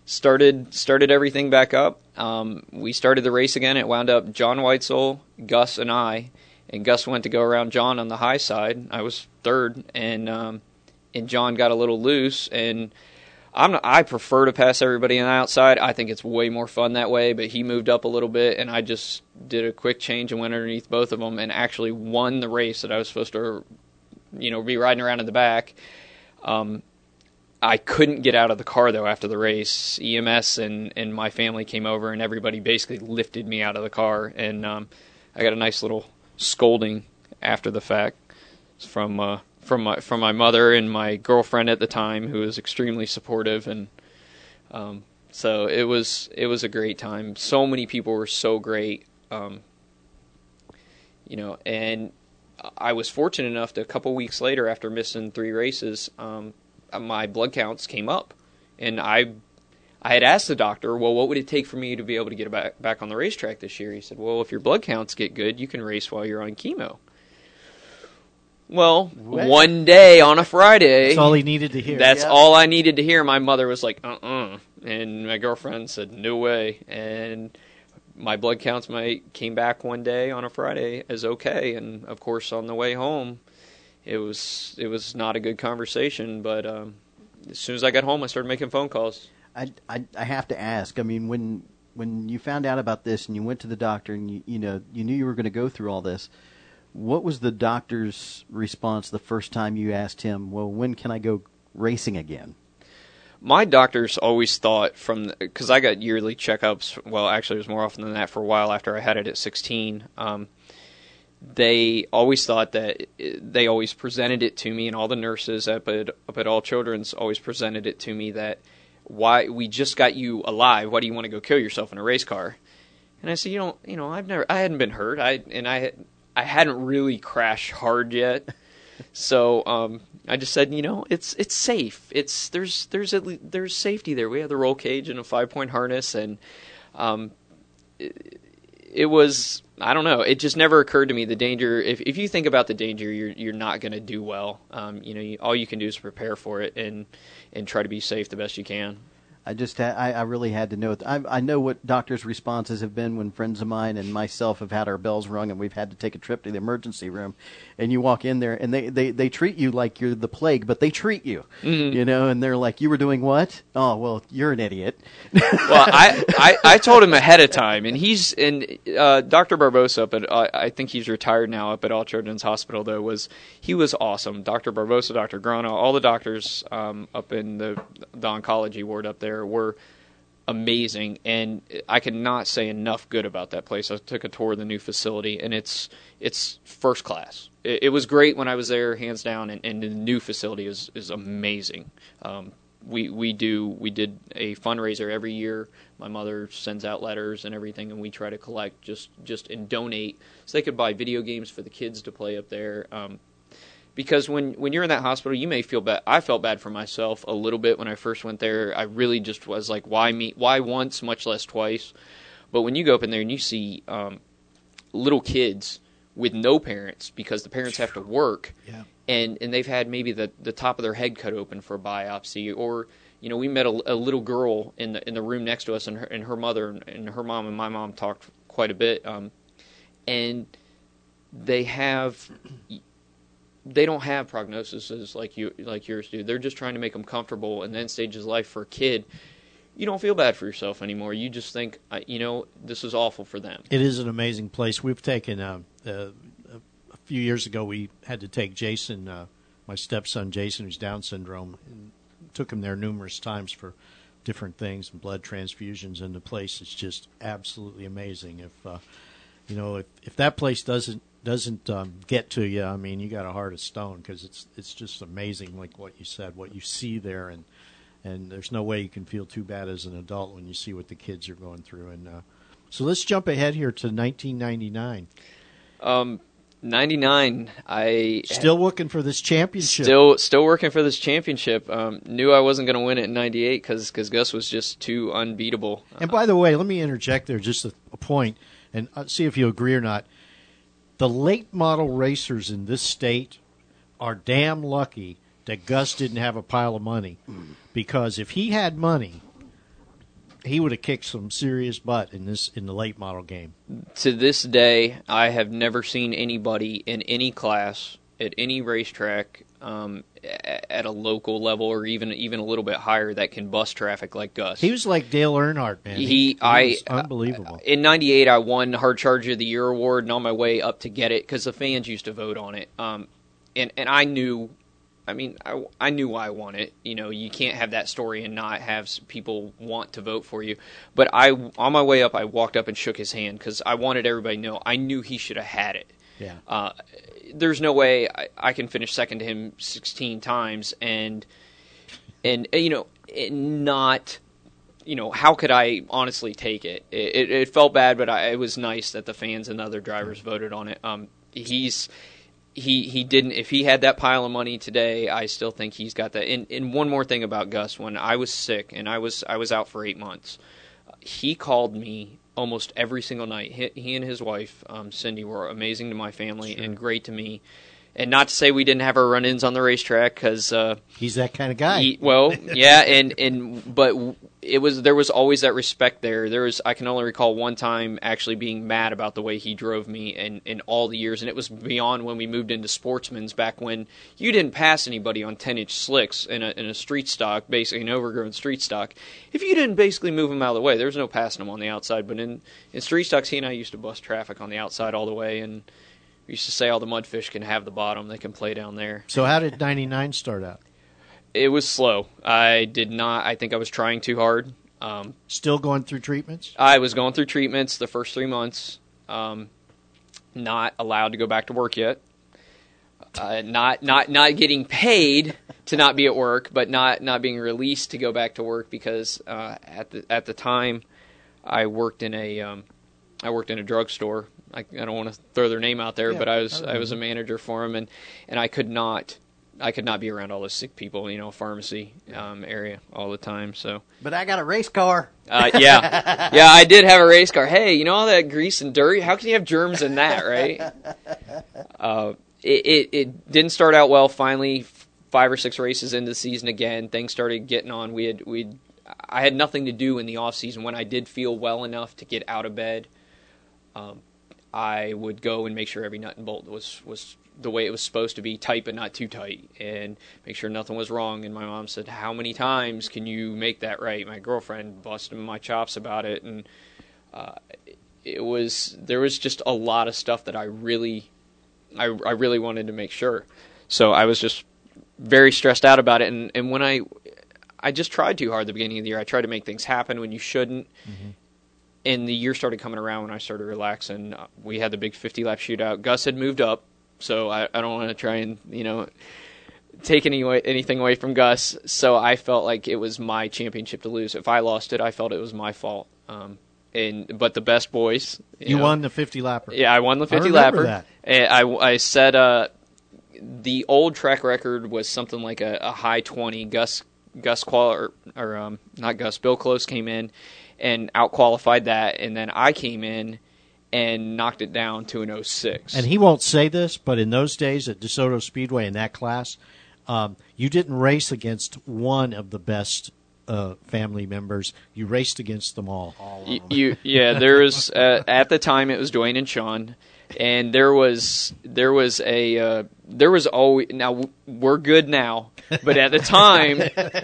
Speaker 6: started started everything back up. Um, we started the race again. It wound up John Weitzel, Gus, and I. And Gus went to go around John on the high side. I was third, and um, and John got a little loose. And I'm not, I prefer to pass everybody on the outside. I think it's way more fun that way. But he moved up a little bit, and I just did a quick change and went underneath both of them, and actually won the race that I was supposed to, you know, be riding around in the back. Um, I couldn't get out of the car, though, after the race. E M S and, and my family came over, and everybody basically lifted me out of the car. And um, I got a nice little scolding after the fact from uh, from my from my mother and my girlfriend at the time, who was extremely supportive. And um, so it was it was a great time. So many people were so great, um, you know, and I was fortunate enough to a couple weeks later, after missing three races, um, my blood counts came up, and I I had asked the doctor, well, what would it take for me to be able to get back back on the racetrack this year? He said, well, if your blood counts get good, you can race while you're on chemo. Well, what? One day on a Friday,
Speaker 1: that's all he needed to hear.
Speaker 6: That's
Speaker 1: yeah.
Speaker 6: all I needed to hear. My mother was like, uh-uh, and my girlfriend said, no way. And my blood counts might came back one day on a Friday as okay, and of course on the way home, it was it was not a good conversation. But um, as soon as I got home, I started making phone calls.
Speaker 3: I, I, I have to ask. I mean, when when you found out about this and you went to the doctor and you you know you knew you were going to go through all this, what was the doctor's response the first time you asked him, well, when can I go racing again?
Speaker 6: My doctors always thought, from because I got yearly checkups, well, actually it was more often than that for a while after I had it at sixteen, um, they always thought that it, they always presented it to me, and all the nurses up at, up at All Children's always presented it to me that, why we just got you alive, why do you want to go kill yourself in a race car? And I said, you know, you know, I've never, I hadn't been hurt, I and I, I hadn't really crashed hard yet, so um, I just said, you know, it's it's safe, it's there's there's at least, there's safety there. We have the roll cage and a five point harness, and um, it, it was, I don't know, it just never occurred to me the danger. If if you think about the danger, you're you're not going to do well. Um, you know, you, all you can do is prepare for it and. and try to be safe the best you can.
Speaker 3: I just ha- I, I really had to know. I, I know what doctors' responses have been when friends of mine and myself have had our bells rung and we've had to take a trip to the emergency room. And you walk in there and they, they, they treat you like you're the plague, but they treat you, mm-hmm. you know, and they're like, you were doing what? Oh, well, you're an idiot.
Speaker 6: Well, I, I, I told him ahead of time, and he's and uh, Doctor Barbosa, but uh, I think he's retired now up at All Children's Hospital, though, was he was awesome. Doctor Barbosa, Doctor Grano, all the doctors um, up in the, the oncology ward up there were amazing, and I cannot say enough good about that place. I took a tour of the new facility, and it's it's first class. It, it was great when I was there, hands down, and, and the new facility is is amazing. Um, we we do we did a fundraiser every year. My mother sends out letters and everything, and we try to collect just just and donate so they could buy video games for the kids to play up there. Um, Because when, when you're in that hospital, you may feel bad. I felt bad for myself a little bit when I first went there. I really just was like, why me? Why once, much less twice? But when you go up in there and you see um, little kids with no parents because the parents have to work,
Speaker 1: yeah.
Speaker 6: and, and they've had maybe the, the top of their head cut open for a biopsy, or you know, we met a, a little girl in the in the room next to us, and her, and her mother and her mom and my mom talked quite a bit, um, and they have. They don't have prognoses like you like yours do. They're just trying to make them comfortable, and then stages of life for a kid. You don't feel bad for yourself anymore. You just think, you know, this is awful for them.
Speaker 1: It is an amazing place. We've taken uh, uh, a few years ago. We had to take Jason, uh, my stepson Jason, who's Down syndrome, and took him there numerous times for different things and blood transfusions. And the place is just absolutely amazing. If uh, you know, if if that place doesn't. doesn't um, get to you, I mean, you got a heart of stone because it's it's just amazing, like what you said, what you see there, and and there's no way you can feel too bad as an adult when you see what the kids are going through. And uh, so let's jump ahead here to nineteen ninety-nine.
Speaker 6: Um, ninety-nine, I
Speaker 1: still looking for this championship.
Speaker 6: Still, still working for this championship. Um, knew I wasn't going to win it in ninety-eight because because Gus was just too unbeatable.
Speaker 1: And by the way, let me interject there just a, a point, and I'll see if you agree or not. The late model racers in this state are damn lucky that Gus didn't have a pile of money, because if he had money, he would have kicked some serious butt in this in the late model game.
Speaker 6: To this day, I have never seen anybody in any class at any racetrack um, at a local level or even even a little bit higher that can bust traffic like Gus.
Speaker 1: He was like Dale Earnhardt, man.
Speaker 6: He,
Speaker 1: he, he
Speaker 6: I
Speaker 1: was unbelievable.
Speaker 6: In ninety-eight, I won Hard Charger of the Year award, and on my way up to get it because the fans used to vote on it. Um, and and I knew. I mean, I, I knew why I won it. You know, you can't have that story and not have people want to vote for you. But I, on my way up, I walked up and shook his hand because I wanted everybody to know I knew he should have had it.
Speaker 1: Yeah.
Speaker 6: Uh, there's no way I, I can finish second to him sixteen times and and you know not. You know, how could I honestly take it? It, it, it felt bad, but I, it was nice that the fans and the other drivers voted on it. Um, he's. He he didn't. If he had that pile of money today, I still think he's got that. And, and one more thing about Gus: when I was sick and I was I was out for eight months, he called me almost every single night. He, he and his wife um, Cindy were amazing to my family sure. and great to me. And not to say we didn't have our run-ins on the racetrack, because uh,
Speaker 1: he's that kind of guy.
Speaker 6: He, well, yeah, and, and but it was there was always that respect there. There was I can only recall one time actually being mad about the way he drove me, and in all the years, and it was beyond when we moved into Sportsman's back when you didn't pass anybody on ten-inch slicks in a in a street stock, basically an overgrown street stock. If you didn't basically move them out of the way, there was no passing them on the outside. But in in street stocks, he and I used to bust traffic on the outside all the way, and we used to say all the mudfish can have the bottom; they can play down there.
Speaker 1: So how did ninety-nine start out?
Speaker 6: It was slow. I did not. I think I was trying too hard. Um,
Speaker 1: Still going through treatments?
Speaker 6: I was going through treatments the first three months. Um, not allowed to go back to work yet. Uh, not not not getting paid to not be at work, but not, not being released to go back to work because uh, at the at the time I worked in a um, I worked in a drugstore. I, I don't want to throw their name out there,
Speaker 1: yeah,
Speaker 6: but I was
Speaker 1: I,
Speaker 6: I was a manager for them, and, and I could not I could not be around all those sick people, you know, pharmacy um, area all the time. So,
Speaker 3: but I got a race car.
Speaker 6: Uh, yeah, yeah, I did have a race car. Hey, you know all that grease and dirt? How can you have germs in that, right? uh, it, it it didn't start out well. Finally, five or six races into the season again, things started getting on. We had we I had nothing to do in the off season when I did feel well enough to get out of bed. Um, I would go and make sure every nut and bolt was, was the way it was supposed to be, tight but not too tight, and make sure nothing was wrong. And my mom said, how many times can you make that right? My girlfriend busted my chops about it, and uh, it was there was just a lot of stuff that I really, I, I really wanted to make sure. So I was just very stressed out about it, and, and when I, I just tried too hard at the beginning of the year. I tried to make things happen when you shouldn't. Mm-hmm. And the year started coming around when I started relaxing. We had the big fifty-lap shootout. Gus had moved up, so I, I don't want to try and, you know, take any way, anything away from Gus. So I felt like it was my championship to lose. If I lost it, I felt it was my fault. Um, and but the best boys. You,
Speaker 1: you
Speaker 6: know,
Speaker 1: won the fifty-lapper.
Speaker 6: Yeah, I won the fifty-lapper. That. And I, I said uh, the old track record was something like a, a high twenty. Gus, Gus qual or, or um, not Gus, Bill Close came in and out-qualified that, and then I came in and knocked it down to an oh six.
Speaker 1: And he won't say this, but in those days at DeSoto Speedway in that class, um, you didn't race against one of the best uh, family members. You raced against them all. all
Speaker 6: you, you, yeah, there was uh, at the time it was Dwayne and Sean, and there was there was a uh, there was always now we're good now, but at the time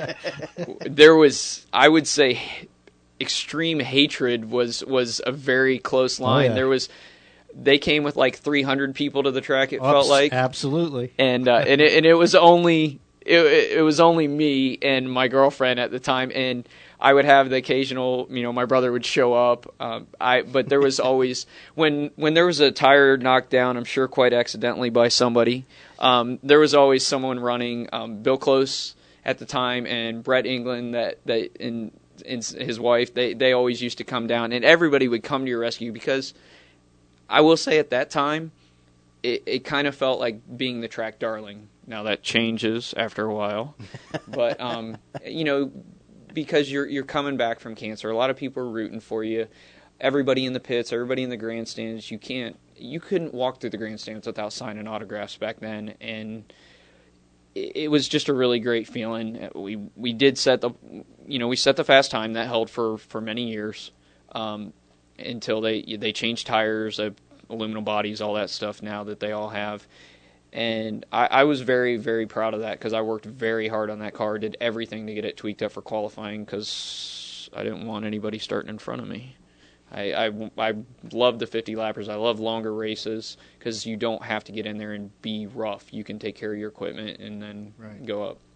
Speaker 6: there was I would say. Extreme hatred was was a very close line. Oh, yeah. There was, they came with like three hundred people to the track. It Oops, felt like
Speaker 1: absolutely,
Speaker 6: and uh, and it, and it was only it, it was only me and my girlfriend at the time, and I would have the occasional, you know, my brother would show up. Um, I but there was always when when there was a tire knocked down, I'm sure quite accidentally by somebody. Um, there was always someone running. Um, Bill Close at the time and Brett England that that in. and his wife, they, they always used to come down, and everybody would come to your rescue because I will say at that time, it, it kind of felt like being the track darling. Now that changes after a while, but um, you know, because you're you're coming back from cancer, a lot of people are rooting for you. Everybody in the pits, everybody in the grandstands. You can't, you couldn't walk through the grandstands without signing autographs back then, and it was just a really great feeling. We we did set the, you know, we set the fast time that held for, for many years, um, until they they changed tires, uh, aluminum bodies, all that stuff now that they all have. And I, I was very, very proud of that because I worked very hard on that car, did everything to get it tweaked up for qualifying because I didn't want anybody starting in front of me. I, I, I love the fifty lappers. I love longer races because you don't have to get in there and be rough. You can take care of your equipment and then
Speaker 1: Right.
Speaker 6: go up.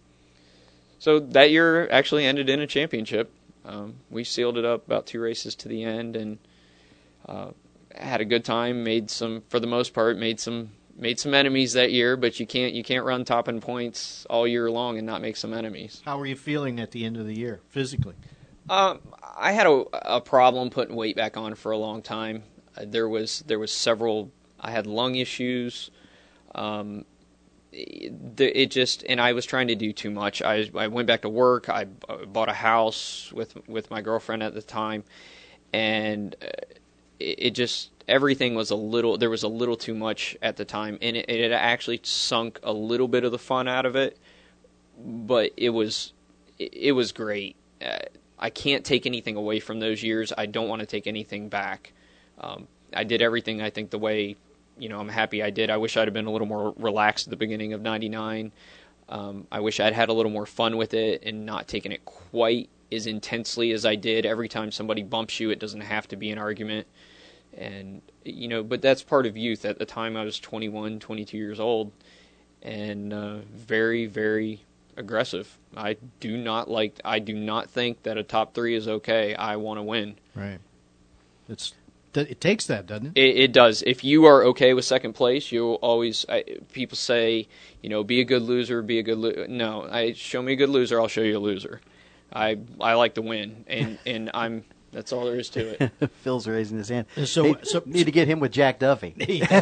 Speaker 6: So that year actually ended in a championship. Um, we sealed it up about two races to the end and uh, had a good time. Made some, for the most part, made some made some enemies that year. But you can't you can't run top end points all year long and not make some enemies.
Speaker 1: How were you feeling at the end of the year physically?
Speaker 6: Um, I had a, a problem putting weight back on for a long time. Uh, there was there was several. I had lung issues. Um, it, it just and I was trying to do too much. I I went back to work. I, I bought a house with with my girlfriend at the time, and uh, it, it just everything was a little. There was a little too much at the time, and it, it actually sunk a little bit of the fun out of it. But it was it, it was great. Uh, I can't take anything away from those years. I don't want to take anything back. Um, I did everything, I think, the way, you know, I'm happy I did. I wish I'd have been a little more relaxed at the beginning of ninety-nine. Um, I wish I'd had a little more fun with it and not taken it quite as intensely as I did. Every time somebody bumps you, it doesn't have to be an argument. And, you know, but that's part of youth. At the time, I was twenty-one, twenty-two years old and uh, very, very aggressive. I do not like. I do not think that a top three is okay. I want to win.
Speaker 1: Right. It's it takes that, doesn't it?
Speaker 6: It, it does. If you are okay with second place, you'll always. I, people say, you know, be a good loser, be a good. Lo-. No, I show me a good loser, I'll show you a loser. I I like to win, and and I'm. That's all there is to it.
Speaker 3: Phil's raising his hand.
Speaker 1: So-
Speaker 3: Hey,
Speaker 1: so-
Speaker 3: need to get him with Jack Duffy.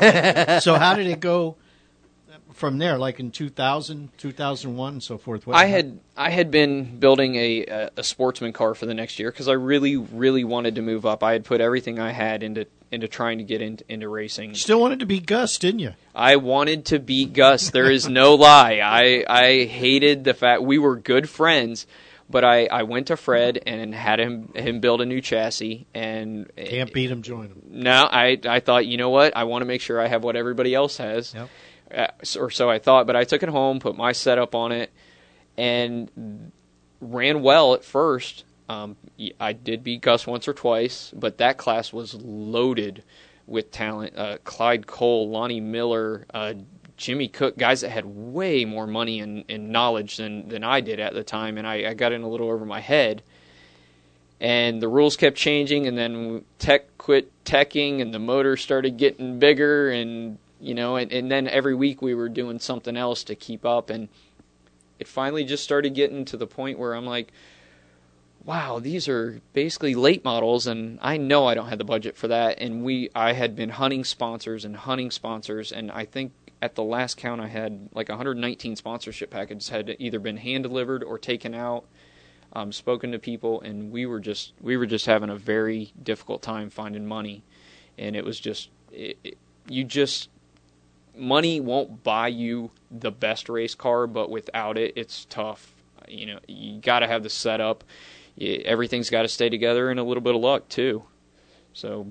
Speaker 1: So how did it go from there? Like in two thousand, two thousand one, and so forth. What,
Speaker 6: I had I had been building a a, a sportsman car for the next year because I really really wanted to move up. I had put everything I had into into trying to get into, into racing.
Speaker 1: You still wanted to be Gus, didn't you?
Speaker 6: I wanted to beat Gus. There is no lie. I I hated the fact we were good friends, but I, I went to Fred and had him him build a new chassis and
Speaker 1: Can't beat him, join him.
Speaker 6: no, I I thought, you know what? I want to make sure I have what everybody else has.
Speaker 1: Yep.
Speaker 6: Uh, or so I thought, but I took it home, put my setup on it, and ran well at first. Um, I did beat Gus once or twice, but that class was loaded with talent. Uh, Clyde Cole, Lonnie Miller, uh, Jimmy Cook, guys that had way more money and, and knowledge than, than I did at the time, and I, I got in a little over my head. And the rules kept changing, and then tech quit teching, and the motor started getting bigger, and you know, and, and then every week we were doing something else to keep up, and it finally just started getting to the point where I'm like, wow, these are basically late models, and I know I don't have the budget for that. And we, I had been hunting sponsors and hunting sponsors, and I think at the last count I had like one hundred nineteen sponsorship packages had either been hand delivered or taken out. Um, spoken to people, and we were just we were just having a very difficult time finding money, and it was just it, it, you just. Money won't buy you the best race car, but without it, it's tough. You know, you got to have the setup. You, everything's got to stay together, and a little bit of luck too. So,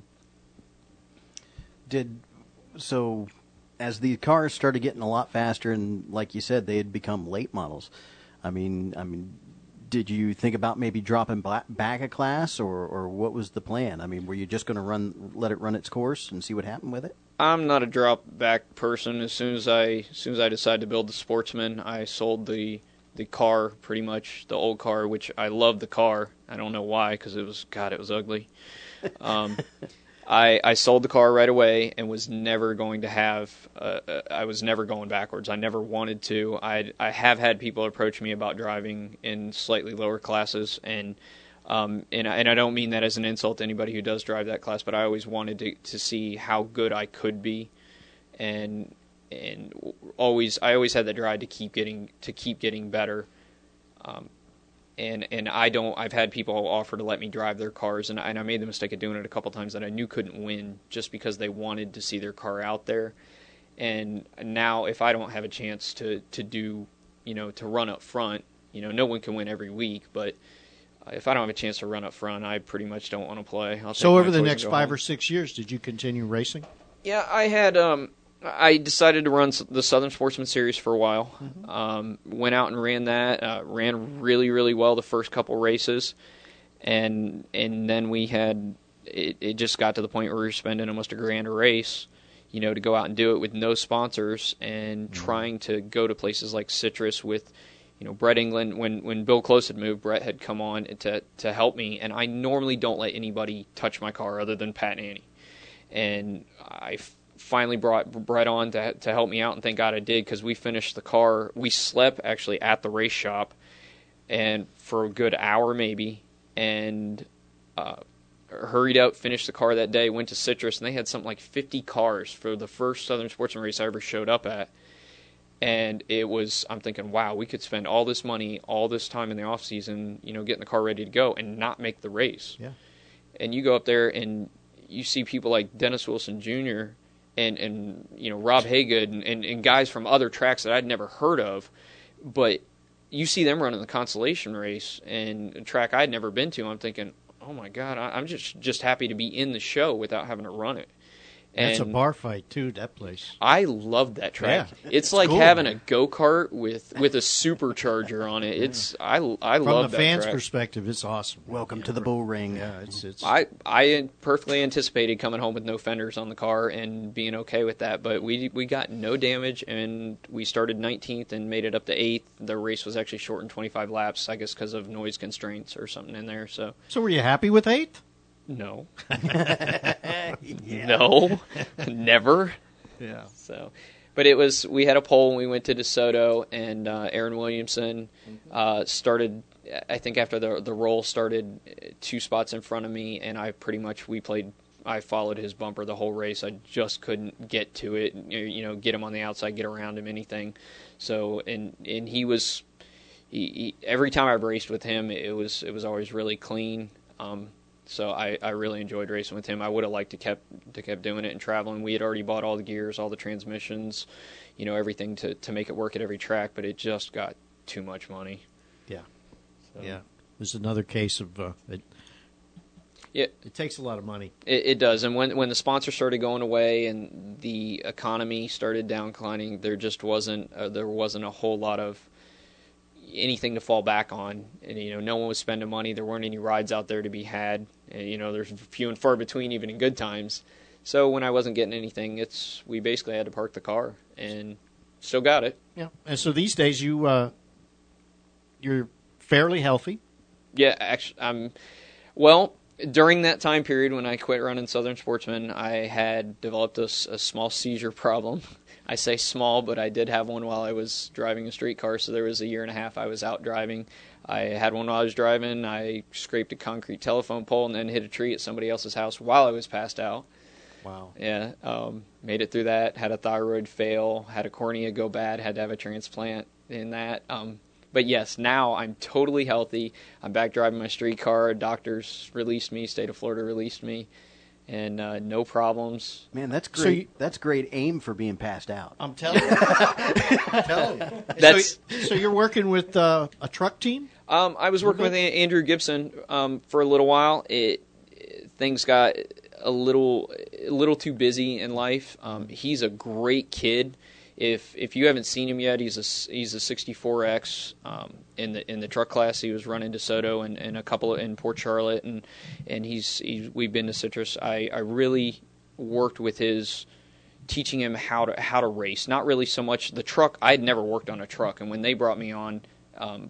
Speaker 3: Did so as the cars started getting a lot faster, and like you said, they had become late models. I mean, I mean, did you think about maybe dropping ba- back a class, or, or what was the plan? I mean, were you just going to run, let it run its course, and see what happened with it?
Speaker 6: I'm not a drop back person. As soon as I, as soon as I decided to build the Sportsman, I sold the the car, pretty much the old car, which I loved the car. I don't know why, because it was God, it was ugly. Um, I I sold the car right away and was never going to have. Uh, uh, I was never going backwards. I never wanted to. I I have had people approach me about driving in slightly lower classes, and. Um, and, I, and I don't mean that as an insult to anybody who does drive that class, but I always wanted to, to see how good I could be, and and always I always had the drive to keep getting to keep getting better. Um, and and I don't. I've had people offer to let me drive their cars, and, and I made the mistake of doing it a couple times that I knew couldn't win just because they wanted to see their car out there. And now, if I don't have a chance to to do you know, to run up front. You know, no one can win every week, but if I don't have a chance to run up front, I pretty much don't want to play. I'll
Speaker 1: so
Speaker 6: take
Speaker 1: over
Speaker 6: my
Speaker 1: the
Speaker 6: toys
Speaker 1: next
Speaker 6: and go
Speaker 1: five
Speaker 6: home.
Speaker 1: or six years, did you continue racing?
Speaker 6: Yeah, I had. Um, I decided to run the Southern Sportsman Series for a while. Mm-hmm. Um, went out and ran that. Uh, ran really, really well the first couple races, and and then we had. It, it just got to the point where we were spending almost a grand a race, you know, to go out and do it with no sponsors and mm-hmm. trying to go to places like Citrus with, you know, Brett England. When when Bill Close had moved, Brett had come on to to help me, and I normally don't let anybody touch my car other than Pat and Annie, and I finally brought Brett on to to help me out, and thank God I did, because we finished the car. We slept actually at the race shop, and for a good hour maybe, and uh, hurried out, finished the car that day, went to Citrus, and they had something like fifty cars for the first Southern Sportsman race I ever showed up at. And it was, I'm thinking, wow, we could spend all this money, all this time in the off season, you know, getting the car ready to go and not make the race.
Speaker 1: Yeah. And
Speaker 6: you go up there and you see people like Dennis Wilson Junior and, and you know, Rob Haygood and, and, and guys from other tracks that I'd never heard of, but you see them running the consolation race and a track I'd never been to. I'm thinking, oh my God, I, I'm just, just happy to be in the show without having to run it.
Speaker 1: And it's a
Speaker 6: And
Speaker 1: bar fight too, that place.
Speaker 6: I loved that track.
Speaker 1: Yeah,
Speaker 6: it's,
Speaker 1: it's
Speaker 6: like
Speaker 1: cool,
Speaker 6: having
Speaker 1: man.
Speaker 6: a go-kart with, with a supercharger on it. It's I, I
Speaker 1: From
Speaker 6: love
Speaker 1: the
Speaker 6: that
Speaker 1: fans'
Speaker 6: track.
Speaker 1: perspective, it's awesome.
Speaker 3: Welcome
Speaker 1: Yeah,
Speaker 3: to the bull ring.
Speaker 1: Yeah, it's it's.
Speaker 6: I I perfectly anticipated coming home with no fenders on the car and being okay with that, but we we got no damage, and we started nineteenth and made it up to eighth. The race was actually shortened twenty-five laps, I guess because of noise constraints or something in there. So
Speaker 1: so were you happy with eighth?
Speaker 6: no, no, never.
Speaker 1: Yeah.
Speaker 6: So, but it was, we had a poll when we went to DeSoto, and uh, Aaron Williamson uh, started, I think after the the roll started, two spots in front of me, and I pretty much, we played, I followed his bumper the whole race. I just couldn't get to it, you know, get him on the outside, get around him, anything. So, and and he was, he, he, every time I raced with him, it was it was always really clean. Um, So I, I really enjoyed racing with him. I would have liked to kept to kept doing it and traveling. We had already bought all the gears, all the transmissions, you know, everything to, to make it work at every track, but it just got too much money.
Speaker 1: Yeah.
Speaker 6: So,
Speaker 1: Yeah. There's another case of uh, it.
Speaker 6: Yeah,
Speaker 1: It takes a lot of money.
Speaker 6: it, it does. And when when the sponsors started going away and the economy started downclining, there just wasn't uh, there wasn't a whole lot of anything to fall back on. And you know, no one was spending money. There weren't any rides out there to be had. And, you know, there's few and far between, even in good times. So when I wasn't getting anything, it's we basically had to park the car, and still got it.
Speaker 1: Yeah. And so these days you uh, you're fairly healthy.
Speaker 6: Yeah, actually, I'm. Well, during that time period when I quit running Southern Sportsman, I had developed a, a small seizure problem. I say small, but I did have one while I was driving a street car, so there was a year and a half I was out driving. I had one while I was driving. I scraped a concrete telephone pole and then hit a tree at somebody else's house while I was passed out.
Speaker 1: Wow.
Speaker 6: Yeah, um, made it through that, had a thyroid fail, had a cornea go bad, had to have a transplant in that. Um, but yes, now I'm totally healthy. I'm back driving my street car. Doctors released me, state of Florida released me, and uh, no problems.
Speaker 3: Man, that's great.
Speaker 1: So you-
Speaker 3: that's great aim for being passed out.
Speaker 1: I'm telling you. I'm telling you.
Speaker 6: That's
Speaker 1: So, so you're working with uh, a truck team?
Speaker 6: Um, I was working with An- Andrew Gibson um, for a little while. It, it things got a little a little too busy in life. Um, he's a great kid. If if you haven't seen him yet, he's a he's a sixty-four X um, in the in the truck class. He was running DeSoto and, and a couple in Port Charlotte, and and he's, he's we've been to Citrus. I, I really worked with his teaching him how to how to race. Not really so much the truck. I had never worked on a truck, and when they brought me on. Um,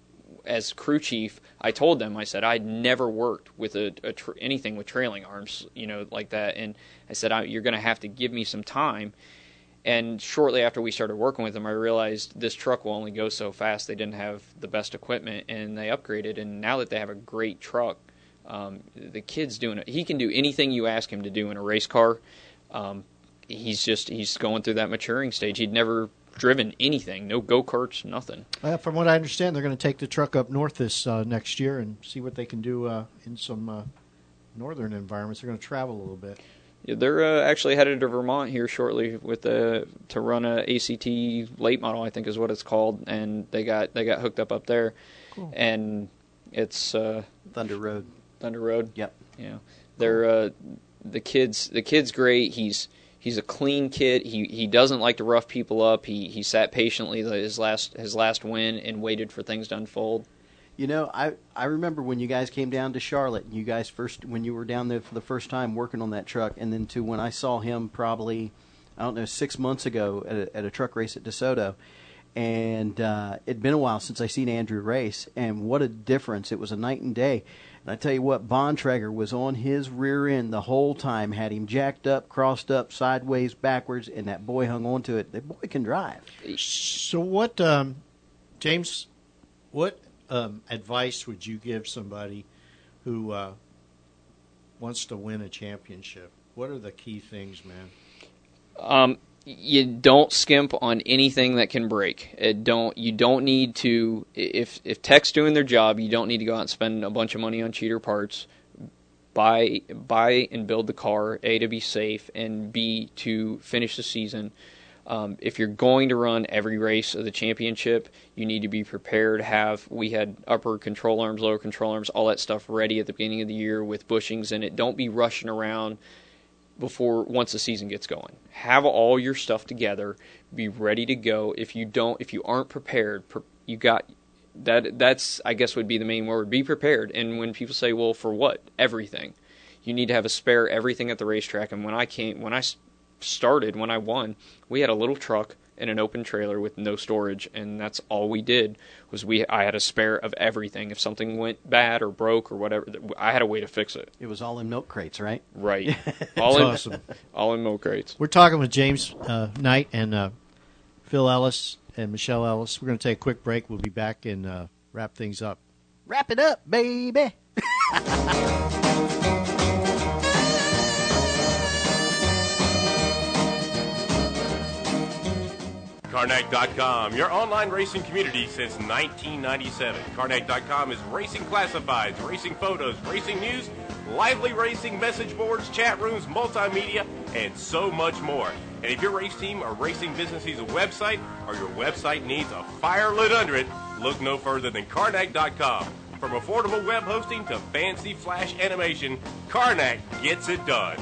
Speaker 6: as crew chief, I told them, I said, I'd never worked with a, a tra- anything with trailing arms, you know, like that. And I said, I, you're going to have to give me some time. And shortly after we started working with them, I realized this truck will only go so fast. They didn't have the best equipment, and they upgraded. And now that they have a great truck, um, the kid's doing it. He can do anything you ask him to do in a race car. Um, he's just, he's going through that maturing stage. He'd never driven anything, no go-karts, nothing.
Speaker 1: Uh, from what I understand, they're going to take the truck up north this uh, next year and see what they can do uh, in some uh, northern environments. They're going to travel a little bit.
Speaker 6: Yeah, they're uh, actually headed to Vermont here shortly with a, to run a A C T late model, I think is what it's called, and they got they got hooked up up there, cool. And it's uh,
Speaker 3: Thunder Road.
Speaker 6: Thunder Road.
Speaker 3: Yep.
Speaker 6: Yeah, they're uh, the kids. The kid's great. He's he's a clean kid. He he doesn't like to rough people up. He he sat patiently his last his last win and waited for things to unfold.
Speaker 3: You know, I, I remember when you guys came down to Charlotte, you guys first, when you were down there for the first time working on that truck, and then to when I saw him probably, I don't know, six months ago at a, at a truck race at DeSoto, and uh, it'd been a while since I seen Andrew race, and what a difference. It was a night and day. And I tell you what, Bontrager was on his rear end the whole time, had him jacked up, crossed up, sideways, backwards, and that boy hung on to it. That boy can drive.
Speaker 1: So what, um, James, what... Um, advice would you give somebody who uh, wants to win a championship? What are the key things, man?
Speaker 6: Um, you don't skimp on anything that can break. It don't you don't need to if if tech's doing their job, you don't need to go out and spend a bunch of money on cheater parts. Buy buy and build the car, A, to be safe, and B, to finish the season. Um, if you're going to run every race of the championship, you need to be prepared. Have we had upper control arms, lower control arms, all that stuff ready at the beginning of the year with bushings in it. Don't be rushing around before once the season gets going. Have all your stuff together. Be ready to go. If you don't, if you aren't prepared, you got that. That's I guess would be the main word. Be prepared. And when people say, "Well, for what?" Everything. You need to have a spare everything at the racetrack. And when I came, when I started, when I won, we had a little truck and an open trailer with no storage, and that's all we did. Was we I had a spare of everything. If something went bad or broke or whatever, I had a way to fix it.
Speaker 3: It was all in milk crates, right?
Speaker 6: Right. All in
Speaker 1: awesome.
Speaker 6: All in milk crates.
Speaker 1: We're talking with James uh, Knight and uh, Phil Ellis and Michelle Ellis. We're going to take a quick break. We'll be back and uh, wrap things up.
Speaker 3: Wrap it up, baby.
Speaker 5: Karnak dot com, your online racing community since nineteen ninety-seven. Karnak dot com is racing classifieds, racing photos, racing news, lively racing message boards, chat rooms, multimedia, and so much more. And if your race team or racing business needs a website or your website needs a fire lit under it, look no further than Karnak dot com. From affordable web hosting to fancy flash animation, Karnak gets it done.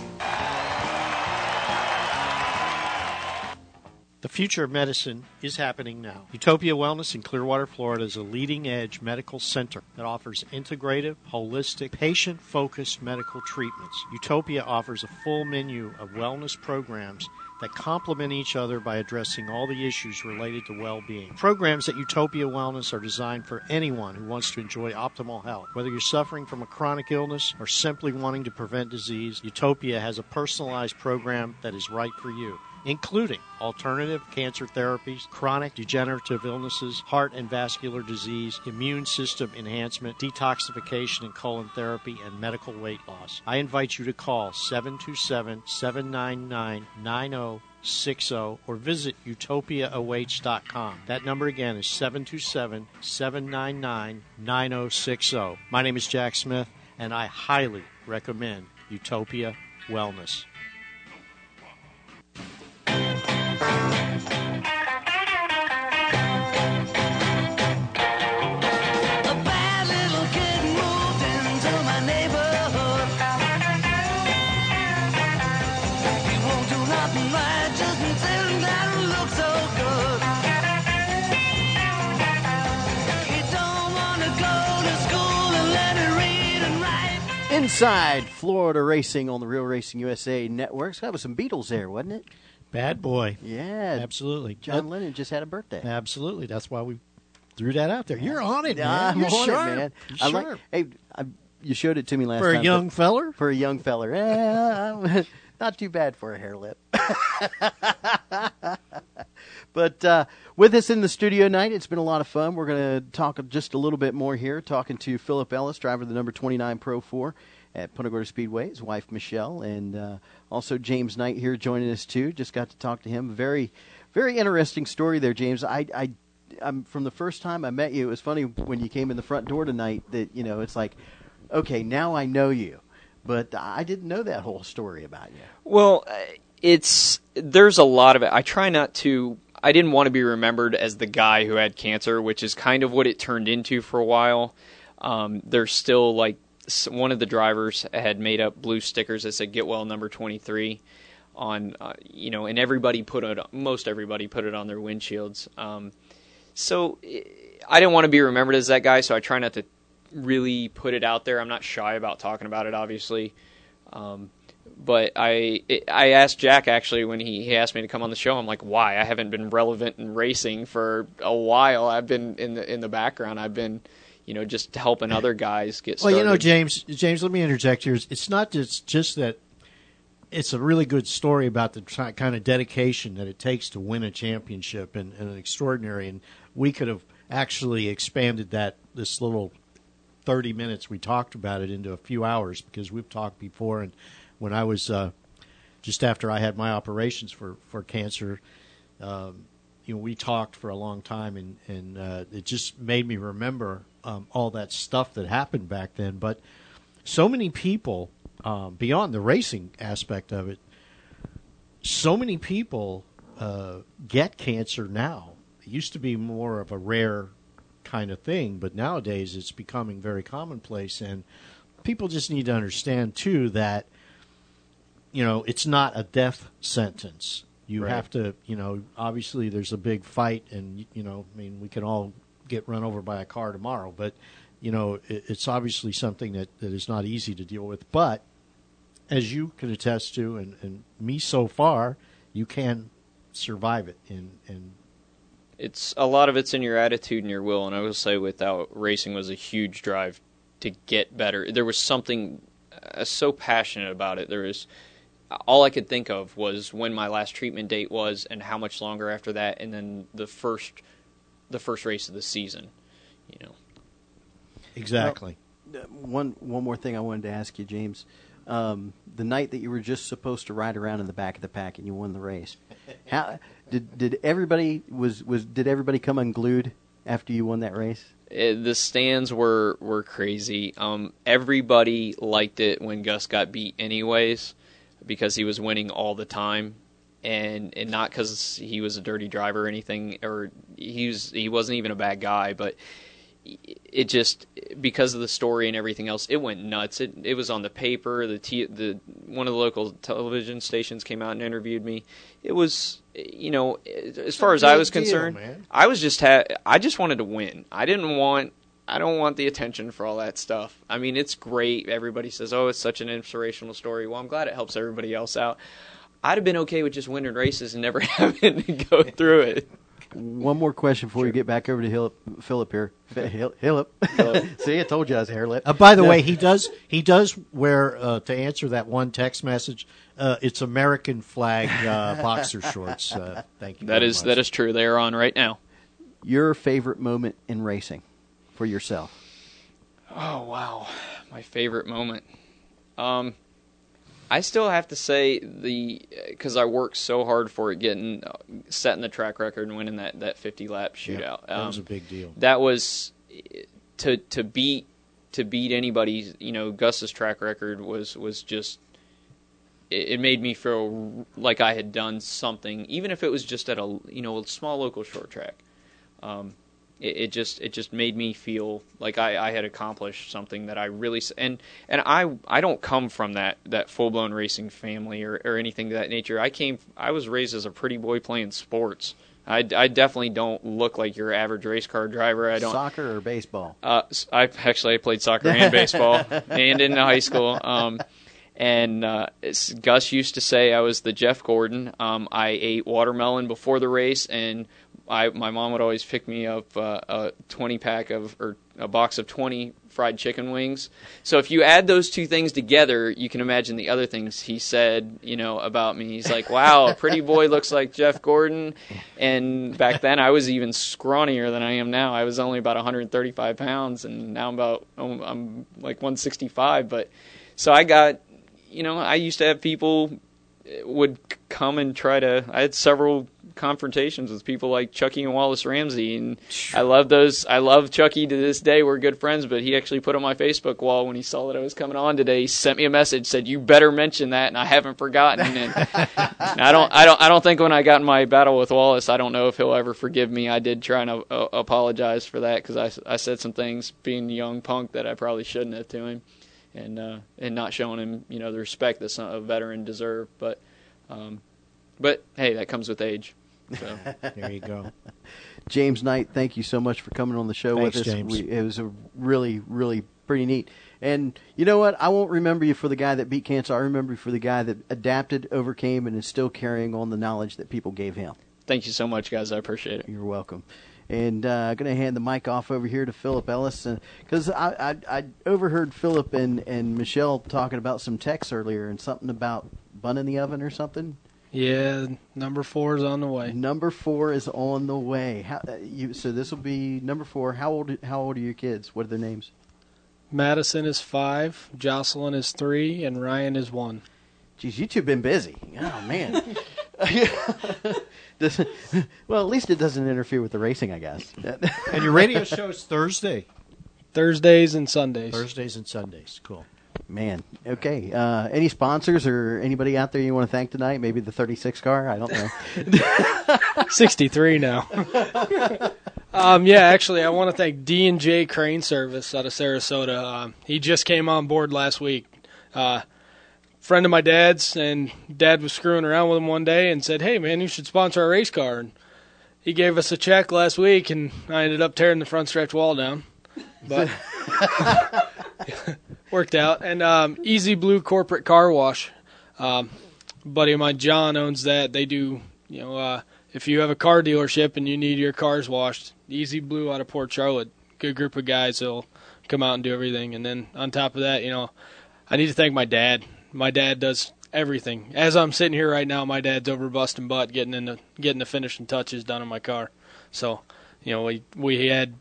Speaker 1: The future of medicine is happening now. Utopia Wellness in Clearwater, Florida is a leading-edge medical center that offers integrative, holistic, patient-focused medical treatments. Utopia offers a full menu of wellness programs that complement each other by addressing all the issues related to well-being. Programs at Utopia Wellness are designed for anyone who wants to enjoy optimal health. Whether you're suffering from a chronic illness or simply wanting to prevent disease, Utopia has a personalized program that is right for you, including alternative cancer therapies, chronic degenerative illnesses, heart and vascular disease, immune system enhancement, detoxification and colon therapy, and medical weight loss. I invite you to call seven two seven, seven nine nine, nine zero six zero or visit utopia awaits dot com. That number again is seven two seven, seven nine nine, nine zero six zero. My name is Jack Smith, and I highly recommend Utopia Wellness.
Speaker 3: Inside Florida Racing on the Real Racing U S A Network. That was some Beatles there, wasn't it?
Speaker 1: Bad boy.
Speaker 3: Yeah.
Speaker 1: Absolutely.
Speaker 3: John Lennon just had a birthday.
Speaker 1: Absolutely. That's why we threw that out there. You're on it, man.
Speaker 3: I'm
Speaker 1: You're
Speaker 3: on
Speaker 1: sharp.
Speaker 3: it, man.
Speaker 1: You're
Speaker 3: I
Speaker 1: sharp.
Speaker 3: like, hey, I, you showed it to me last
Speaker 1: For
Speaker 3: time.
Speaker 1: a young feller?
Speaker 3: For a young feller. Eh, not too bad for a hair lip. But uh, with us in the studio tonight, it's been a lot of fun. We're going to talk just a little bit more here, talking to Philip Ellis, driver of the number twenty-nine Pro four at Punta Gorda Speedway, his wife Michelle, and uh, also James Knight here joining us too. Just got to talk to him. Very, very interesting story there, James. I, I, I'm from the first time I met you. It was funny when you came in the front door tonight that, you know, it's like, okay, now I know you. but I didn't know that whole story about you.
Speaker 6: Well, it's there's a lot of it. I try not to. I didn't want to be remembered as the guy who had cancer, which is kind of what it turned into for a while. Um, there's still like one of the drivers had made up blue stickers that said "Get Well Number twenty-three" on, uh, you know, and everybody put it. Most everybody put it on their windshields. Um, so I didn't want to be remembered as that guy, so I try not to really put it out there. I'm not shy about talking about it, obviously. Um, But I I asked Jack, actually, when he, he asked me to come on the show. I'm like, why? I haven't been relevant in racing for a while. I've been in the in the background. I've been, you know, just helping other guys get started.
Speaker 1: Well, you know, James, James, let me interject here. It's not just, just that it's a really good story about the t- kind of dedication that it takes to win a championship and, and an extraordinary. And we could have actually expanded that, this little thirty minutes we talked about it, into a few hours, because we've talked before. And when I was uh, just after I had my operations for, for cancer, um, you know, we talked for a long time, and, and uh, it just made me remember um, all that stuff that happened back then. But so many people, um, beyond the racing aspect of it, so many people uh, get cancer now. It used to be more of a rare kind of thing, but nowadays it's becoming very commonplace. And people just need to understand, too, that you know, it's not a death sentence. You
Speaker 3: Right.
Speaker 1: have to, you know, obviously there's a big fight, and, you know, I mean, we can all get run over by a car tomorrow, but, you know, it, it's obviously something that, that is not easy to deal with. But as you can attest to, and, and me so far, you can survive it. And, and
Speaker 6: It's a lot of it's in your attitude and your will, and I will say, without racing was a huge drive to get better. There was something uh, so passionate about it. There was. All I could think of was when my last treatment date was, and how much longer after that, and then the first, the first race of the season. You know,
Speaker 1: exactly.
Speaker 3: Well, one one more thing I wanted to ask you, James. Um, the night that you were just supposed to ride around in the back of the pack and you won the race, how did did everybody was was did everybody come unglued after you won that race?
Speaker 6: It, the stands were were crazy. Um, everybody liked it when Gus got beat, anyways, because he was winning all the time, and and not because he was a dirty driver or anything, or he was he wasn't even a bad guy, but it just, because of the story and everything else, it went nuts. It it was on the paper. The t- the one of the local television stations came out and interviewed me. It was, you know, as far as I was concerned, I was just ha- I just wanted to win. I didn't want. I don't want the attention for all that stuff. I mean, it's great. Everybody says, oh, it's such an inspirational story. Well, I'm glad it helps everybody else out. I'd have been okay with just winning races and never having to go through it.
Speaker 3: One more question before
Speaker 6: Sure.
Speaker 3: we get back over to Hillip, Philip here. Philip. Philip. See, I told you I was hairlip.
Speaker 1: Uh, by the
Speaker 3: No.
Speaker 1: way, he does he does wear, uh, to answer that one text message, uh, it's American flag uh, boxer shorts. Uh, thank you.
Speaker 6: That
Speaker 1: very
Speaker 6: is
Speaker 1: much.
Speaker 6: that is true. They are on right now.
Speaker 3: Your favorite moment in racing for yourself?
Speaker 6: Oh, wow. My favorite moment. Um, I still have to say, the because I worked so hard for it, getting uh, setting the track record and winning that, that fifty lap shootout.
Speaker 1: Yep, that
Speaker 6: um,
Speaker 1: was a big deal.
Speaker 6: That was to to beat to beat anybody. You know, Gus's track record was was just. It, it made me feel like I had done something, even if it was just at a you know a small local short track. Um, It, it just it just made me feel like I, I had accomplished something that I really and and I I don't come from that, that full blown racing family or, or anything of that nature. I came I was raised as a pretty boy playing sports. I, I definitely don't look like your average race car driver. I don't
Speaker 3: Soccer or baseball?
Speaker 6: uh, I actually I played soccer and baseball and in high school. Um, and uh, it's, Gus used to say I was the Jeff Gordon. Um, I ate watermelon before the race, and I my mom would always pick me up uh, a twenty pack of or a box of twenty fried chicken wings. So if you add those two things together, you can imagine the other things he said, you know, about me. He's like, "Wow, a pretty boy looks like Jeff Gordon." And back then, I was even scrawnier than I am now. I was only about one hundred thirty-five pounds, and now I'm about oh, I'm like one sixty-five. But so I got, you know, I used to have people would come and try to. I had several confrontations with people like Chucky and Wallace Ramsey, and I love those. I love Chucky to this day. We're good friends, but he actually put on my Facebook wall when he saw that I was coming on today. He sent me a message, said, "You better mention that," and I haven't forgotten. And, and I don't, I don't, I don't think when I got in my battle with Wallace, I don't know if he'll ever forgive me. I did try and uh, apologize for that because I, I said some things being a young punk that I probably shouldn't have to him, and uh, and not showing him, you know, the respect that a veteran deserved, but. Um, But, hey, that comes with age. So.
Speaker 1: There you go.
Speaker 3: James Knight, thank you so much for coming on the show
Speaker 1: Thanks,
Speaker 3: with us.
Speaker 1: James.
Speaker 3: We, it was a really, really pretty neat. And you know what? I won't remember you for the guy that beat cancer. I remember you for the guy that adapted, overcame, and is still carrying on the knowledge that people gave him.
Speaker 6: Thank you so much, guys. I appreciate it.
Speaker 3: You're welcome. And uh, I'm going to hand the mic off over here to Philip Ellis. Because I, I, I overheard Philip and, and Michelle talking about some texts earlier and something about bun in the oven or something.
Speaker 2: Yeah, number four is on the way.
Speaker 3: Number four is on the way. How, uh, you, so this will be number four. How old? How old are your kids? What are their names?
Speaker 2: Madison is five, Jocelyn is three, and Ryan is one.
Speaker 3: Geez, you two been busy. Oh man. Does, well, at least it doesn't interfere with the racing, I guess.
Speaker 1: And your radio show is Thursday.
Speaker 2: Thursdays and Sundays.
Speaker 1: Thursdays and Sundays. Cool.
Speaker 3: Man, okay. Uh, any sponsors or anybody out there you want to thank tonight? Maybe the thirty-six car? I don't know.
Speaker 2: sixty-three now. um, yeah, actually, I want to thank D and J Crane Service out of Sarasota. Um, he just came on board last week. Uh, friend of my dad's, and Dad was screwing around with him one day and said, "Hey, man, you should sponsor our race car." And he gave us a check last week, and I ended up tearing the front stretch wall down. But worked out. And um, Easy Blue Corporate Car Wash. Um, buddy of mine, John, owns that. They do, you know, uh, if you have a car dealership and you need your cars washed, Easy Blue out of Port Charlotte. Good group of guys that'll come out and do everything. And then on top of that, you know, I need to thank my dad. My dad does everything. As I'm sitting here right now, my dad's over busting butt getting in the, getting the finishing touches done on my car. So, you know, we we had,